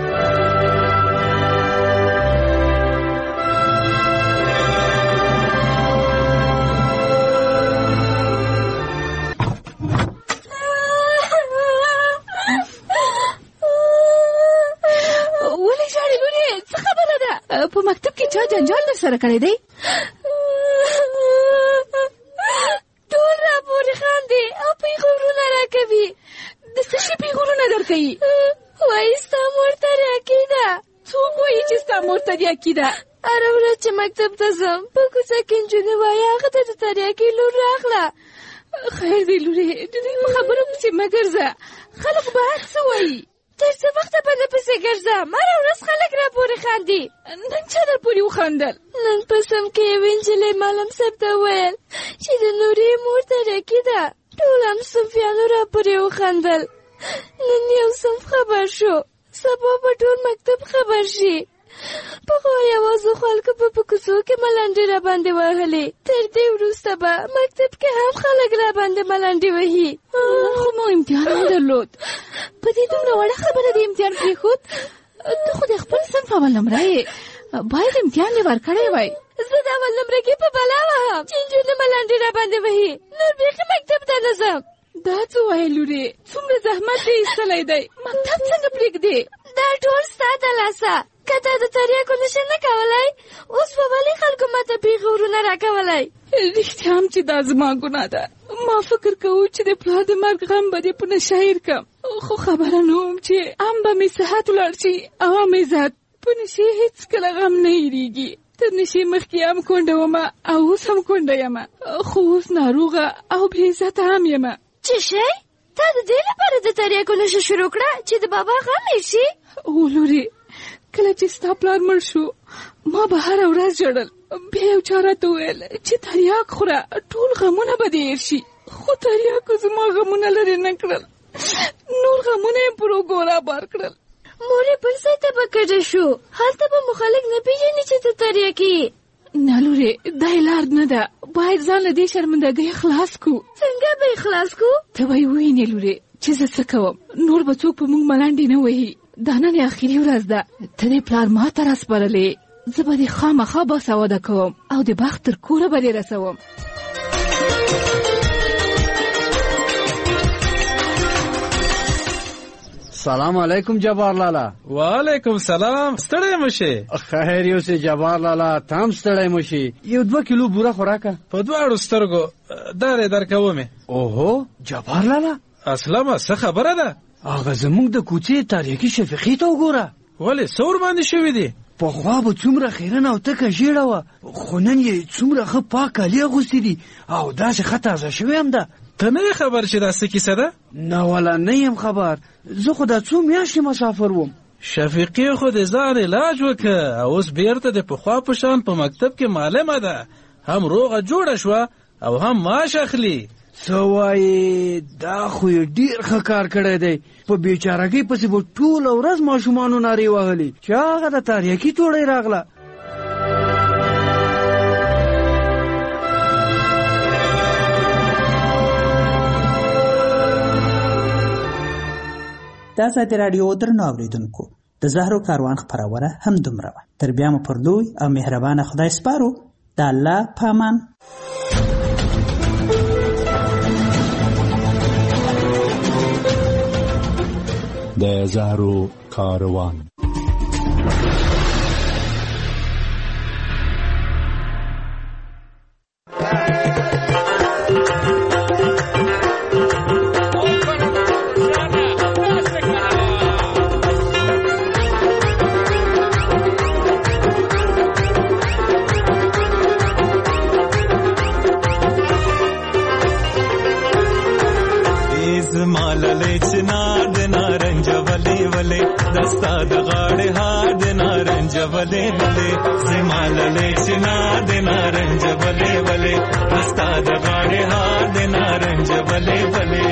په مکتب کې چا جنجال در سره کړی دی؟ ټول راپورې خاندي او پیغورونه راکوي. د څه شي پیغورونه درکوي؟ وایي ستا مور تریاکې ده. څوک وایي چې ستا مور تریاکې ده؟ هره ورځ چې مکتب ته ځم په کوڅه کې نجونې وایي هغه ته د تریاکې لور راغله. خیر دی لورې، د دوی په خبرو پسې مه ګرځه، خلک به هر څه وایي. تر څه وخته به نه پسې ګرځه؟ هره ورځ خلک راپورې خاندي. نن چا در پورې وخندل؟ نن په سم کې یوې نجلۍ معلم صاحب ته ویل چې د نورې مور تریاکې ده. ټول هم صنفیانو راپورې وخندل. نن یو صنف خبر شو، سبا به ټول مکتب خبر شي. پخوا یوازې خلکو به په کوڅو کې ملنډې راباندې وهلې، تر دې وروسته به مکتب کې هم خلک راباندې ملنډې وهي. خو ما امتحان هم درلود. په دې دومره وړه خبره د امتحان پرېښود؟ ته خو د خپل صنف اول نمره یې، باید امتحان یې ورکړی وای. زه د اول نمره کې په بلا وهم چې نجونې ملنډې راباندې وهي، نور بیخي مکتب ته نه ځم. دا څه وایې لورې؟ څومره زحمت دې ایستلی دی، مکتب څنګه پرېږدې؟ دا ټول ستا د لاسه. که تا د تریاکو نشه نه کولی، اوس به ولې خلکو ماته پیغورونه راکولی؟ رښتیا هم چې دا زما ګناه ده. ما فکر کوو چې د پلار د مرګ غم به دې په نشه هېر کړم، خو خبره نه وم چې هم به مې صحت ولاړ شي او هم عزت. په نشې هېڅکله غم نه هېرېږي. تر نشې مخکې هم کونډه ومه او اوس هم کونډه یمه، خو اوس ناروغه او بې عزته هم یمه. څه شی؟ تا د دې لپاره د تریاکو نشه شروع کړه چې د بابا غم هېر شي؟ هو لورې، کله چې ستا پلار مړ شو ما به هره ورځ ژړل. بیا یو چا راته وویل چې تریاک خوره ټول غمونه به دې هېر شي، خو تریاکو زما غمونه لرې نه کړل، نور غمونه یې پر اوږو رابار کړل. مور یې بل ځای ته به کډه شو، هلته به مو خلک نه پېژني چې ته تریاکې یې. نه لورې، دا یې لار نه ده، باید ځان له دې شرمندګۍ خلاص کړو. څنګه به یې خلاص کړو؟ ته به یې ووینې لورې چې زه څه کوم، نور به څوک په موږ ملنډې نه وهي. دا نن اخري ورځ ده، ته دې پلار ما ته راسپارلې، زه به دې خامخا باسواده کوم او د بخت تر کوره به دې رسوم. سلام علیکم جبار لالا. وعلیکم سلام. ستړی مشه؟ خیر یو سه جبار لالا، تام ستړی مشه. یو دوه کیلو بوره خوراکه په دواړو سترګو دارې درکومې. اوهو جبار لالا، اسلامه څه خبره ده؟ هغه زموږ د کوڅې تاریخي شفیقې ته وګوره. ولې څور باندې شوي دي؟ پخوا به څومره خیرنه او تکه ژیړه وه، خو نن یې څومره ښه پاک کالي اغوستي دي او داسې ښه تازه شوې هم ده. ته نه یې خبر چې دا څه کیسه ده؟ نه والا نه یم خبر، زه خو دا څو میاشتې مسافر وم. شفیقې خو د ځان علاج وکړه او اوس بیرته د پخوا په شان په مکتب کې معلمه ده، هم روغه جوړه شوه او هم معاش اخلي. څه وایې؟ دا خو یې ډېر ښه کار کړی دی. په بېچارګۍ پسې به ټوله ورځ ماشومانو نارې وهلې چې هغه د تریاکي توړۍ راغله. د ازادي راډیو درنو اورېدونکو، د زهرو کاروان خپرونه هم دومره وه. تر بیا مو پر لوی او مهربانه خدای سپارو. د الله په امان. د زهرو کاروان. زماللې چنار د نارنج ولې ولې دستا د غاړې هار د نارنج ولې ولې زماللې چنار د نارنج ولې ولې دستا د غاړې هار د نارنج ولې ولې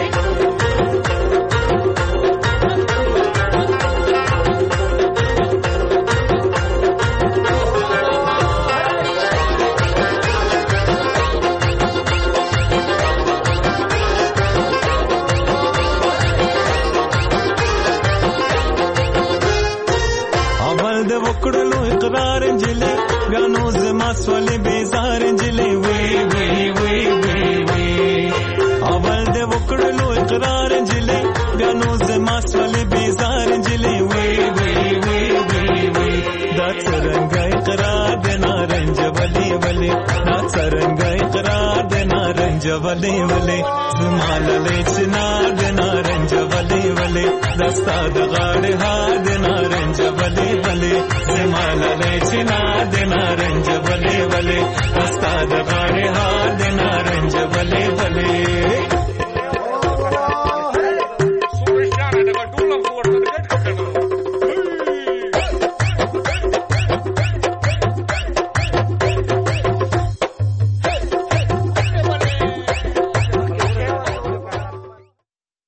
وکړلو اقرار انجلې غانو زما سولې بیزار انجلې وی وی وی وی وی اول دې وکړلو اقرار انجلې غانو زما سولې بیزار انجلې وی وی وی وی وی دا څنګه اقرار دې نارنج ولې ولې دا څنګه اقرار دې نارنج ولې ولې زماللې چنار دې نارنج ولې ولې دستا د غاړې هار دې نارنج ولې ولې زماللې چنار دې